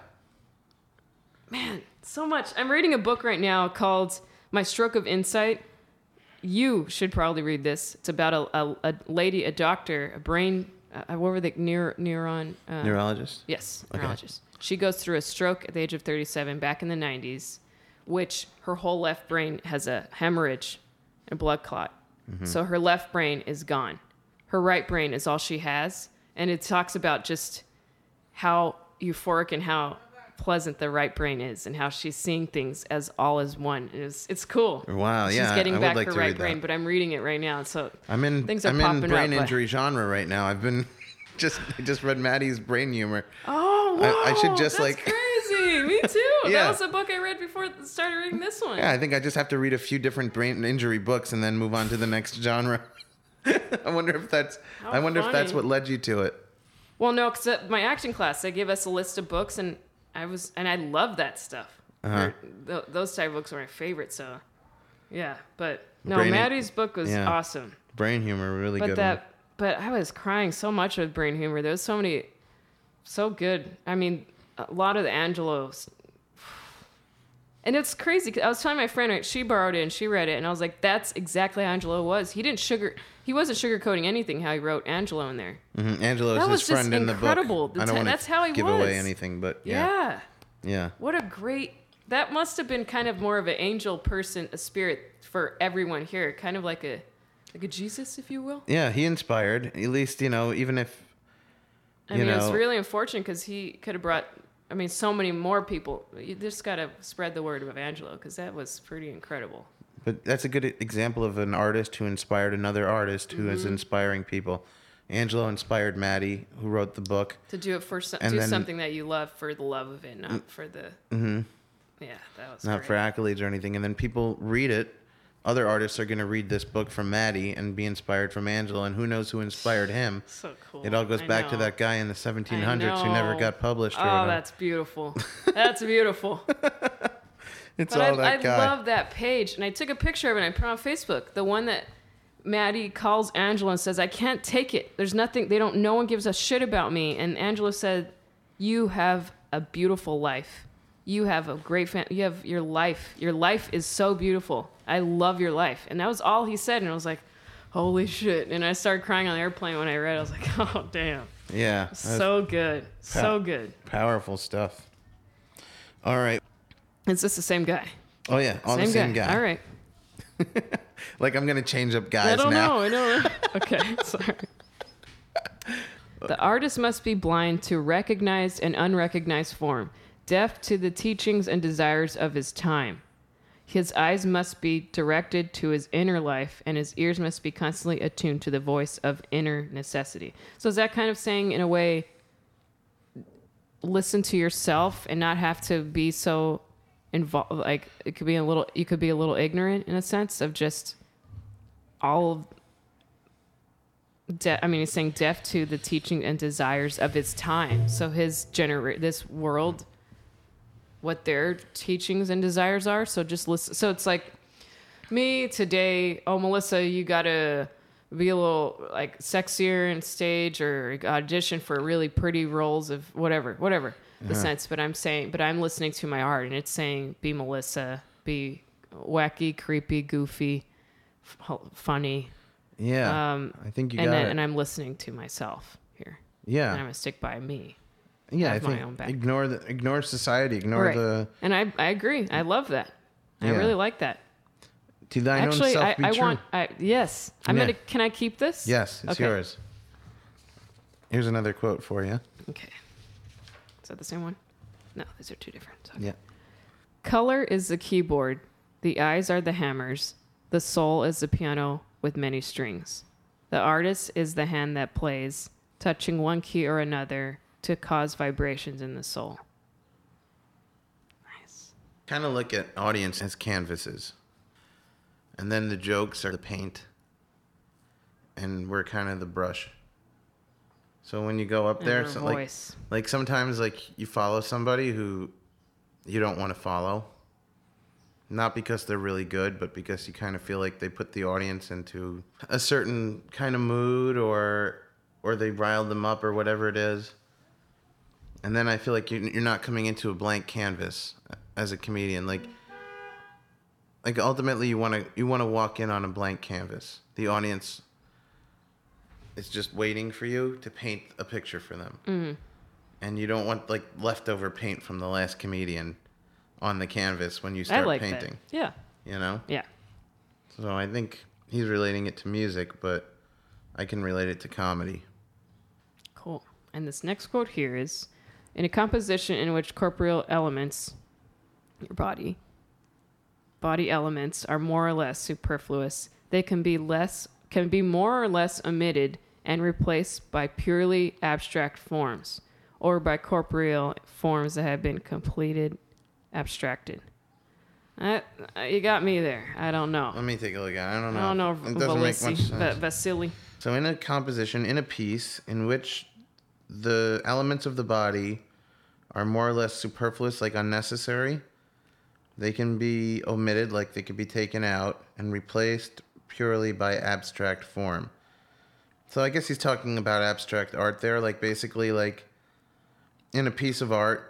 Man, so much. I'm reading a book right now called My Stroke of Insight. You should probably read this. It's about a, a, a lady, a doctor, a brain, uh, what were they, Neur, neuron? Uh, Neurologist? Yes, Okay. neurologist. She goes through a stroke at the age of thirty-seven back in the nineties, which her whole left brain has a hemorrhage and blood clot. Mm-hmm. So her left brain is gone. Her right brain is all she has. And it talks about just how euphoric and how pleasant the right brain is and how she's seeing things as all as one. It's, it's cool. Wow, She's yeah, I- getting I would back like her to right read that. brain, but I'm reading it right now. So I'm in. things are I'm popping in brain up, but- injury genre right now. I've been just I just read Maddie's Brain Humor. Oh, I- wow. I should just, that's like- crazy. Me too. Yeah. That was a book I read before I started reading this one. Yeah, I think I just have to read a few different brain injury books and then move on to the next genre. I wonder if that's. How I wonder if that's funny. what led you to it. Well, no, because at my acting class, they give us a list of books, and I was, and I love that stuff. Uh-huh. Th- those type of books are my favorite. So, yeah, but no, Brain- Maddie's book was yeah. awesome. Brain Humor, really But good that, one. but I was crying so much with Brain Humor. There was so many, so good. I mean, a lot of the Angelos. And it's crazy. 'Cause I was telling my friend, right, she borrowed it and she read it, and I was like, "That's exactly how Angelo was. He didn't sugar. He wasn't sugarcoating anything. How he wrote Angelo in there. Mhm. Angelo That is was his just friend in the incredible. book. The I don't te- want that's to how he give was. away anything, but yeah, Yeah. yeah. What a great. That must have been kind of more of an angel person, a spirit for everyone here, kind of like a, like a Jesus, if you will. Yeah, he inspired. At least, you know, even if I you mean, it's know- really unfortunate because he could have brought. I mean, so many more people. You just got to spread the word of Angelo because that was pretty incredible. But that's a good example of an artist who inspired another artist who Mm-hmm. is inspiring people. Angelo inspired Maddie, who wrote the book. To do it for so, And do then- something that you love for the love of it, not for the. Mm-hmm. Yeah, that was Not great. for accolades or anything. And then people read it. Other artists are going to read this book from Maddie and be inspired from Angelo. And who knows who inspired him. So cool. It all goes I back to know. that guy in the seventeen hundreds I who never know. got published. Or Oh, whatever. that's beautiful. That's beautiful. It's But all I, that I guy. love that page, and I took a picture of it and I put it on Facebook. The one that Maddie calls Angela and says, "I can't take it. There's nothing. They don't. No one gives a shit about me." And Angela said, "You have a beautiful life. You have a great fam- You have your life. Your life is so beautiful. I love your life." And that was all he said, and I was like, "Holy shit!" And I started crying on the airplane when I read it. I was like, "Oh damn, yeah. that's so good, so good." powerful stuff. All right. It's just the same guy. Oh, yeah. All same the same guy. All right. Like, I'm going to change up guys I don't now. know. I don't know. Okay, sorry. The artist must be blind to recognized and unrecognized form. deaf to the teachings and desires of his time. His eyes must be directed to his inner life, and his ears must be constantly attuned to the voice of inner necessity. So is that kind of saying, in a way, listen to yourself and not have to be so involved? Like, it could be a little, you could be a little ignorant in a sense of just all of, de- I mean, he's saying deaf to the teaching and desires of his time. So his genera- this world, what their teachings and desires are. So just listen. So it's like me today. Oh, Melissa, you gotta be a little like sexier in stage or audition for really pretty roles of whatever, whatever the Uh-huh. sense. But I'm saying, but I'm listening to my heart, and it's saying, be Melissa, be wacky, creepy, goofy, f- funny. Yeah. Um, I think you and got then, it. and I'm listening to myself here. yeah. And I'm gonna stick by me. Yeah, I have my think own back. ignore the ignore society, ignore Right. the And I, I agree. I love that. I Yeah. really like that. to thine Actually, own I, self be I true. want. I, yes, I'm Yeah. gonna. Can I keep this? Yes, it's Okay. yours. Here's another quote for you. Okay. Is that the same one? No, these are two different. Okay. Yeah. Color is the keyboard. The eyes are the hammers. The soul is the piano with many strings. The artist is the hand that plays, touching one key or another to cause vibrations in the soul. Nice. Kind of look at audience as canvases. And then the jokes are the paint. And we're kind of the brush. So when you go up And there, her so like, voice. like sometimes like you follow somebody who you don't want to follow. Not because they're really good, but because you kind of feel like they put the audience into a certain kind of mood or or they riled them up or whatever it is. And then I feel like you're, you're not coming into a blank canvas as a comedian. Like, like ultimately you want to you want to walk in on a blank canvas. The audience is just waiting for you to paint a picture for them. Mm-hmm. And you don't want like leftover paint from the last comedian on the canvas when you I start like painting. that. Yeah. You know? Yeah. So I think he's relating it to music, but I can relate it to comedy. Cool. And this next quote here is, in a composition in which corporeal elements, your body, body elements are more or less superfluous, they can be less, can be more or less omitted and replaced by purely abstract forms, or by corporeal forms that have been completed, abstracted. Uh, you got me there. I don't know. Let me take a look at it. I don't know. I don't know. It doesn't make much Valisi- sense. Va- Vasily. So in a composition, in a piece in which the elements of the body are more or less superfluous, like unnecessary, they can be omitted, like they could be taken out and replaced purely by abstract form. So I guess he's talking about abstract art there, like basically like in a piece of art,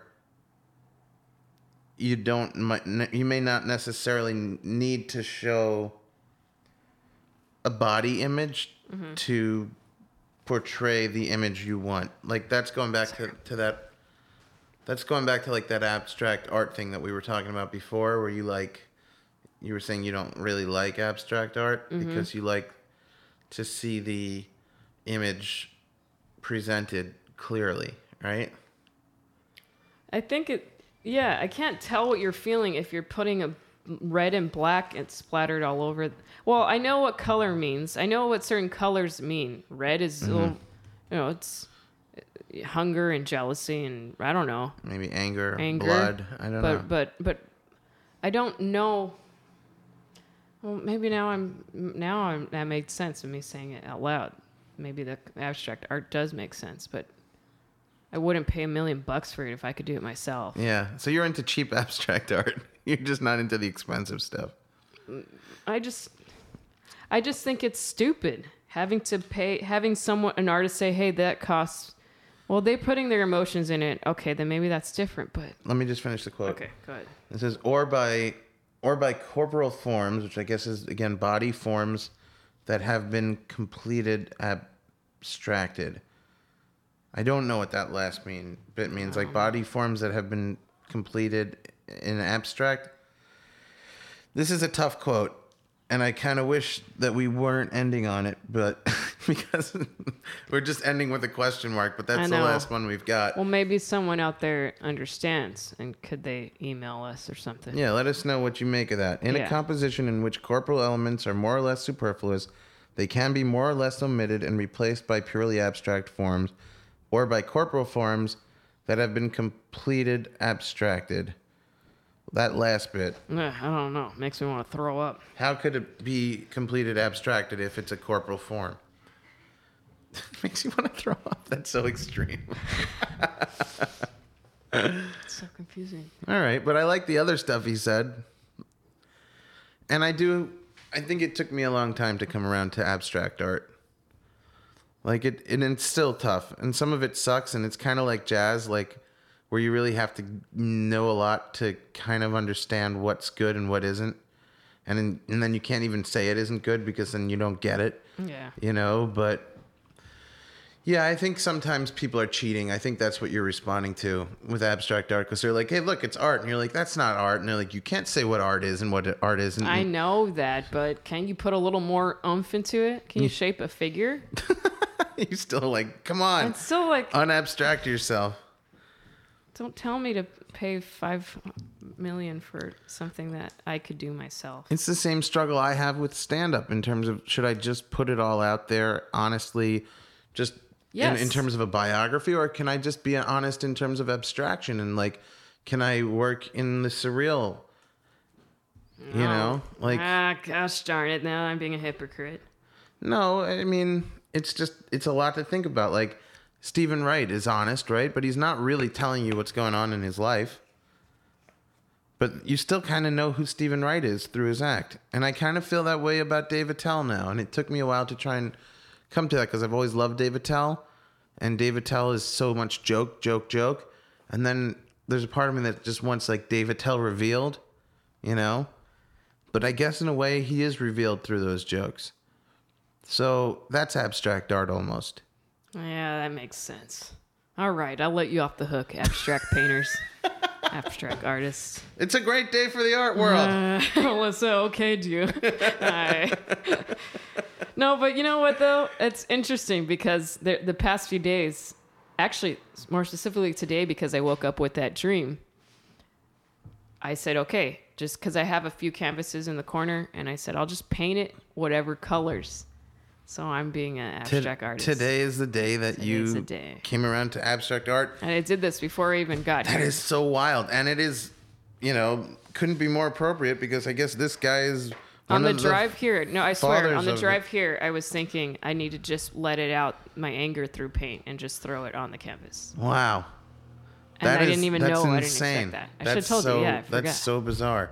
you don't might you may not necessarily need to show a body image Mm-hmm. to portray the image you want. Like that's going back to, to that that's going back to like that abstract art thing that we were talking about before, where you like you were saying you don't really like abstract art Mm-hmm. because you like to see the image presented clearly, right? I think it, yeah, I can't tell what you're feeling if you're putting a red and black and splattered all over. Well, I know what color means. I know what certain colors mean. Red is, Mm-hmm. a little, you know, it's hunger and jealousy and I don't know, Maybe anger, anger. blood. I don't but, know. But, but I don't know. Well, maybe now I'm, now I'm, that made sense of me saying it out loud. Maybe the abstract art does make sense, but I wouldn't pay a million bucks for it if I could do it myself. Yeah. So you're into cheap abstract art. You're just not into the expensive stuff. I just, I just think it's stupid having to pay, having someone, an artist say, "Hey, that costs." Well, they're putting their emotions in it. Okay, then maybe that's different. But Let me just finish the quote. okay, go ahead. It says, or by or by corporal forms, which I guess is again body forms that have been completed abstracted. I don't know what that last mean bit means. Like body forms that have been completed in abstract. This is a tough quote, and I kind of wish that we weren't ending on it, but because we're just ending with a question mark, but I that's the know. last one we've got. Well, maybe someone out there understands, and could they email us or something? Yeah, let us know what you make of that. In Yeah. a composition in which corporal elements are more or less superfluous, they can be more or less omitted and replaced by purely abstract forms, or by corporal forms that have been completed abstracted. That last bit. Ugh, I don't know. Makes me want to throw up. How could it be completed abstracted if it's a corporal form? Makes you want to throw up. That's so extreme. It's so confusing. All right, but I like the other stuff he said. And I do, I think it took me a long time to come around to abstract art. Like it, and it's still tough. And some of it sucks, and it's kind of like jazz, like where you really have to know a lot to kind of understand what's good and what isn't. And then, and then you can't even say it isn't good because then you don't get it. Yeah. You know, but yeah, I think sometimes people are cheating. I think that's what you're responding to with abstract art, because they're like, hey, look, it's art. And you're like, that's not art. And they're like, you can't say what art is and what art isn't. I know that, but can you put a little more oomph into it? Can you shape a figure? You still like, come on. It's still like, Unabstract yourself. don't tell me to pay five million for something that I could do myself. It's the same struggle I have with stand-up in terms of, should I just put it all out there honestly, just Yes. in, in terms of a biography, or can I just be honest in terms of abstraction? And like, can I work in the surreal? You know, like, Ah, gosh darn it. Now I'm being a hypocrite. no, I mean, it's just, it's a lot to think about. Like, Stephen Wright is honest, right? But he's not really telling you what's going on in his life. But you still kind of know who Stephen Wright is through his act. And I kind of feel that way about Dave Attell now. And it took me a while to try and come to that, because I've always loved Dave Attell. And Dave Attell is so much joke, joke, joke. And then there's a part of me that just wants, like, Dave Attell revealed, you know? But I guess in a way he is revealed through those jokes. So that's abstract art almost. Yeah, that makes sense. All right, I'll let you off the hook, abstract painters, abstract artists. It's a great day for the art world. Uh, Melissa, okay, you. Hi. No, but you know what, though? It's interesting because the, the past few days, actually, more specifically today, because I woke up with that dream, I said, okay, just because I have a few canvases in the corner, and I said, I'll just paint it whatever colors. So I'm being an abstract T- artist. Today is the day that Today's you the day. came around to abstract art. And I did this before I even got That here. is so wild. And it is, you know, couldn't be more appropriate, because I guess this guy is On one the of drive here, no, I swear, fathers on the of drive here, I was thinking I need to just let it out, my anger through paint, and just throw it on the canvas. Wow. And That I is- didn't even that's know I didn't insane. expect that. I should have That's told so, you, yeah, I forgot. That's so bizarre.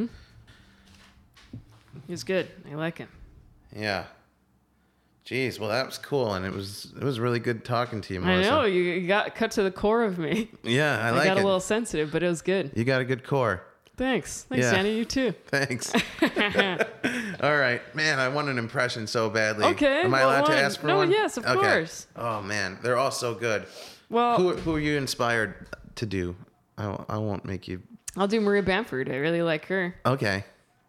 He's good. I like him. Yeah. Jeez, well, that was cool, and it was it was really good talking to you, I Melissa. know, you, you got cut to the core of me. Yeah, I I like got it. a little sensitive, but it was good. You got a good core. Thanks. Thanks, Yeah. Danny. You too. Thanks. All right, man. I want an impression so badly. Okay, Am I well, allowed to one- ask for no, one? yes, of Okay. course. Oh man, they're all so good. Well, Who who are you inspired to do? I, won't- I won't make you. I'll do Maria Bamford. I really like her. Okay.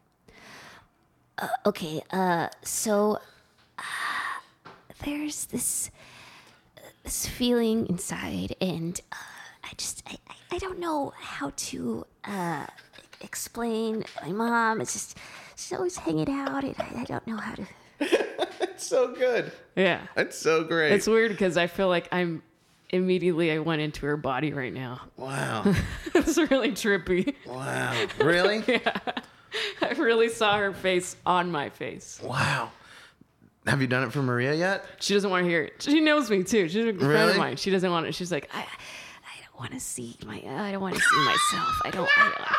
Okay, uh, so uh, there's this this feeling inside, and uh, I just I, I, I don't know how to uh, explain. My mom is just she's always hanging out, and I, I don't know how to. It's so good. Yeah. That's so great. It's weird because I feel like I'm immediately I went into her body right now. Wow. It's really trippy. Wow. Really? I really saw her face on my face. Wow. Have you done it for Maria yet? She doesn't want to hear it. She knows me too. She's a friend Really? of mine. She doesn't want it. She's like, I, I don't want to see my. I don't want to see myself. I don't.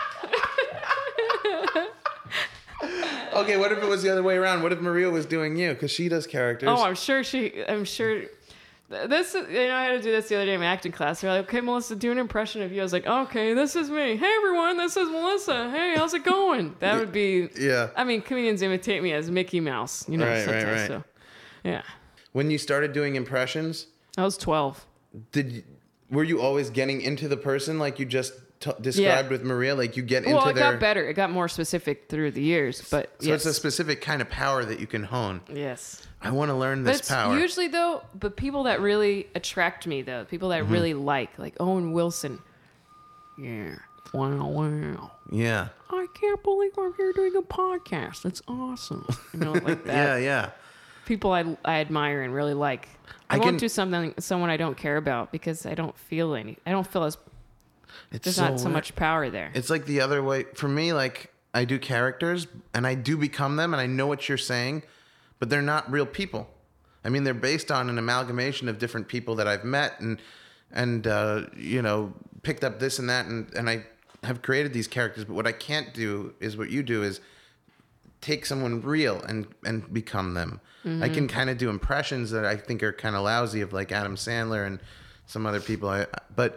I don't. Okay, what if it was the other way around? What if Maria was doing you? Because she does characters. oh, I'm sure she. I'm sure. This is, you know, I had to do this the other day in my acting class. They're like, okay, Melissa, do an impression of you. I was like, okay, this is me. Hey, everyone, this is Melissa. Hey, how's it going? That would be. Yeah. I mean, comedians imitate me as Mickey Mouse, you know, Right, right, sometimes. right. So, yeah. When you started doing impressions, I was twelve. did you, were you always getting into the person like you just t- described with Maria? Like you get into well, it their... got better. It got more specific through the years, but So yes. it's a specific kind of power that you can hone. Yes. I want to learn But this it's power. usually though, the people that really attract me though, people that I Mm-hmm. really like, like Owen Wilson. Yeah. Wow, wow. Yeah. I can't believe I'm here doing a podcast. It's awesome. You know, like that. Yeah, yeah. People I, I admire and really like. I, I won't can- do something someone I don't care about because I don't feel any. I don't feel as It's there's not so weird. much power there. It's like the other way. For me, like, I do characters, and I do become them, and I know what you're saying, but they're not real people. I mean, they're based on an amalgamation of different people that I've met and, and uh, you know, picked up this and that, and, and I have created these characters. But what I can't do is what you do is take someone real and, and become them. I can kind of do impressions that I think are kind of lousy of, like, Adam Sandler and some other people. I But...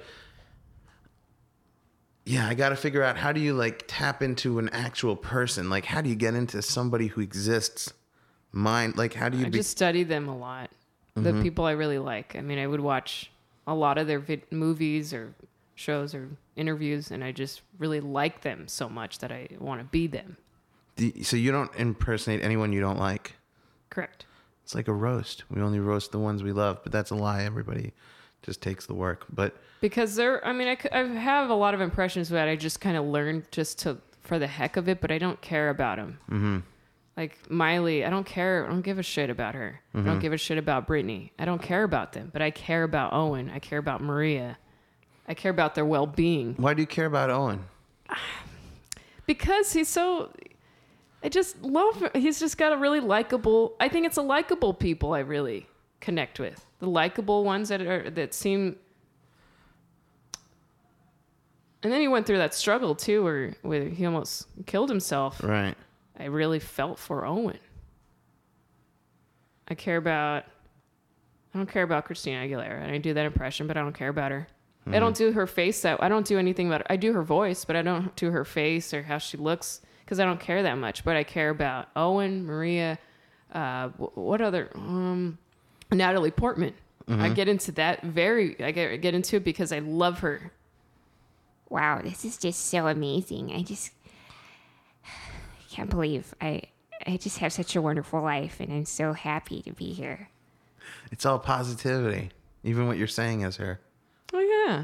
Yeah, I got to figure out how do you like tap into an actual person? Like, how do you get into somebody who exists mind? Like, how do you I be? just study them a lot. The Mm-hmm. people I really like. I mean, I would watch a lot of their vid- movies or shows or interviews, and I just really like them so much that I want to be them. Do- so you don't impersonate anyone you don't like? Correct. It's like a roast. We only roast the ones we love, but that's a lie. Everybody just takes the work. But Because they're, I mean, I, c- I have a lot of impressions that I just kind of learned just to for the heck of it, but I don't care about them. Mm-hmm. Like Miley, I don't care. I don't give a shit about her. Mm-hmm. I don't give a shit about Britney. I don't care about them, but I care about Owen. I care about Maria. I care about their well-being. why do you care about Owen? Because he's so... I just love him. He's just got a really likable... I think it's a likable people I really connect with. The likable ones that are that seem... And then he went through that struggle, too, where, where he almost killed himself. Right. I really felt for Owen. I care about... I don't care about Christina Aguilera. And I do that impression, but I don't care about her. Hmm. I don't do her face that... I don't do anything about... I do her voice, but I don't do her face or how she looks because I don't care that much. But I care about Owen, Maria, uh, wh- what other... Um, Natalie Portman. Mm-hmm. I get into that very... I get, get into it because I love her. Wow, this is just so amazing. I just can't believe I I just have such a wonderful life, and I'm so happy to be here. It's all positivity. Even what you're saying is her. Oh, yeah.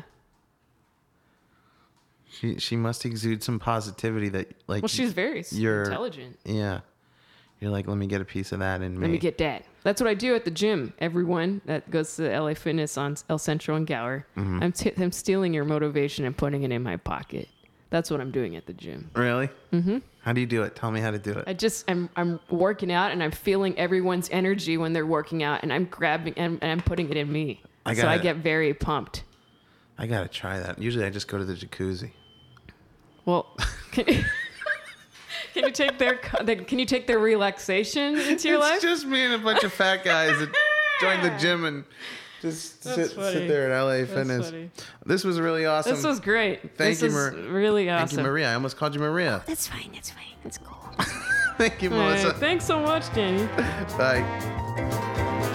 She she must exude some positivity that like. Well, she's very s- you're- intelligent. Yeah. You're like, let me get a piece of that in me. Let me get that. That's what I do at the gym. Everyone that goes to L A Fitness on El Centro and Gower, Mm-hmm. I'm, t- I'm stealing your motivation and putting it in my pocket. That's what I'm doing at the gym. Really? Mm-hmm. How do you do it? Tell me how to do it. I just I'm I'm working out and I'm feeling everyone's energy when they're working out, and I'm grabbing and, and I'm putting it in me. I so I gotta- get very pumped. I gotta try that. Usually, I just go to the jacuzzi. Well, can, can you take their co- the- can you take their relaxation into your It's life? just me and a bunch of fat guys that join the gym and just sit, funny. sit there at L A Fitness. funny. This was really awesome. This was great. Thank this you, is Mar- really Thank awesome. you, Maria. I almost called you Maria. That's fine. That's fine. That's cool. Thank you, All right, Melissa. thanks so much, Danny. Bye.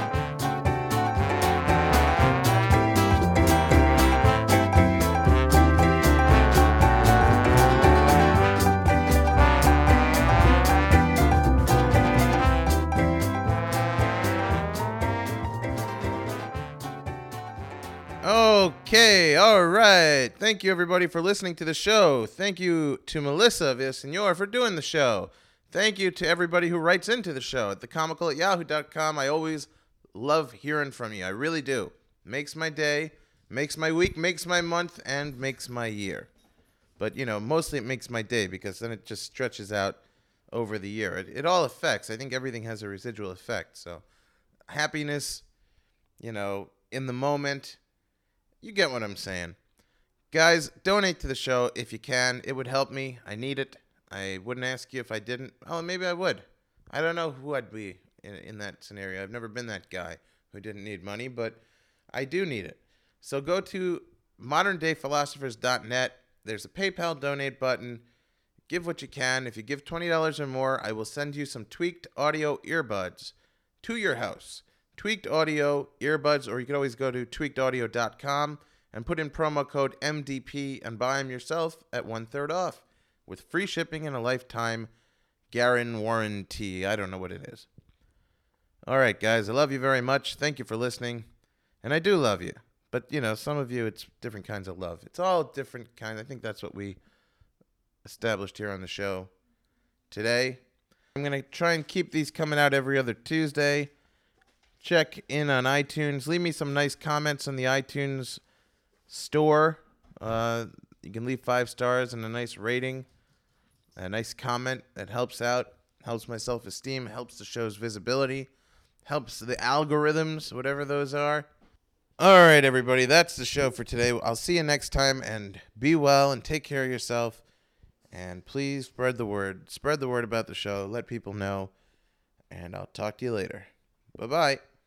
Okay, all right. Thank you, everybody, for listening to the show. Thank you to Melissa Villasenor for doing the show. Thank you to everybody who writes into the show at thecomical at yahoo dot com. I always love hearing from you. I really do. Makes my day, makes my week, makes my month, and makes my year. But, you know, mostly it makes my day because then it just stretches out over the year. It, it all affects. I think everything has a residual effect. So happiness, you know, in the moment, you get what I'm saying. Guys, donate to the show if you can. It would help me. I need it. I wouldn't ask you if I didn't. Oh, maybe I would. I don't know who I'd be in, in that scenario. I've never been that guy who didn't need money, but I do need it. So go to modern day philosophers dot net. There's a PayPal donate button. Give what you can. If you give twenty dollars or more, I will send you some tweaked audio earbuds to your house. Tweaked audio earbuds, or you can always go to tweaked audio dot com and put in promo code M D P and buy them yourself at one-third off with free shipping and a lifetime guaranteed warranty. I don't know what it is. All right, guys, I love you very much. Thank you for listening. And I do love you. But, you know, some of you, it's different kinds of love. It's all different kinds. I think that's what we established here on the show today. I'm going to try and keep these coming out every other Tuesday. Check in on iTunes. Leave me some nice comments on the iTunes store. Uh, you can leave five stars and a nice rating, a nice comment that helps out, helps my self-esteem, helps the show's visibility, helps the algorithms, whatever those are. All right, everybody, that's the show for today. I'll see you next time, and be well and take care of yourself. And please spread the word. Spread the word about the show. Let people know. And I'll talk to you later. Bye-bye.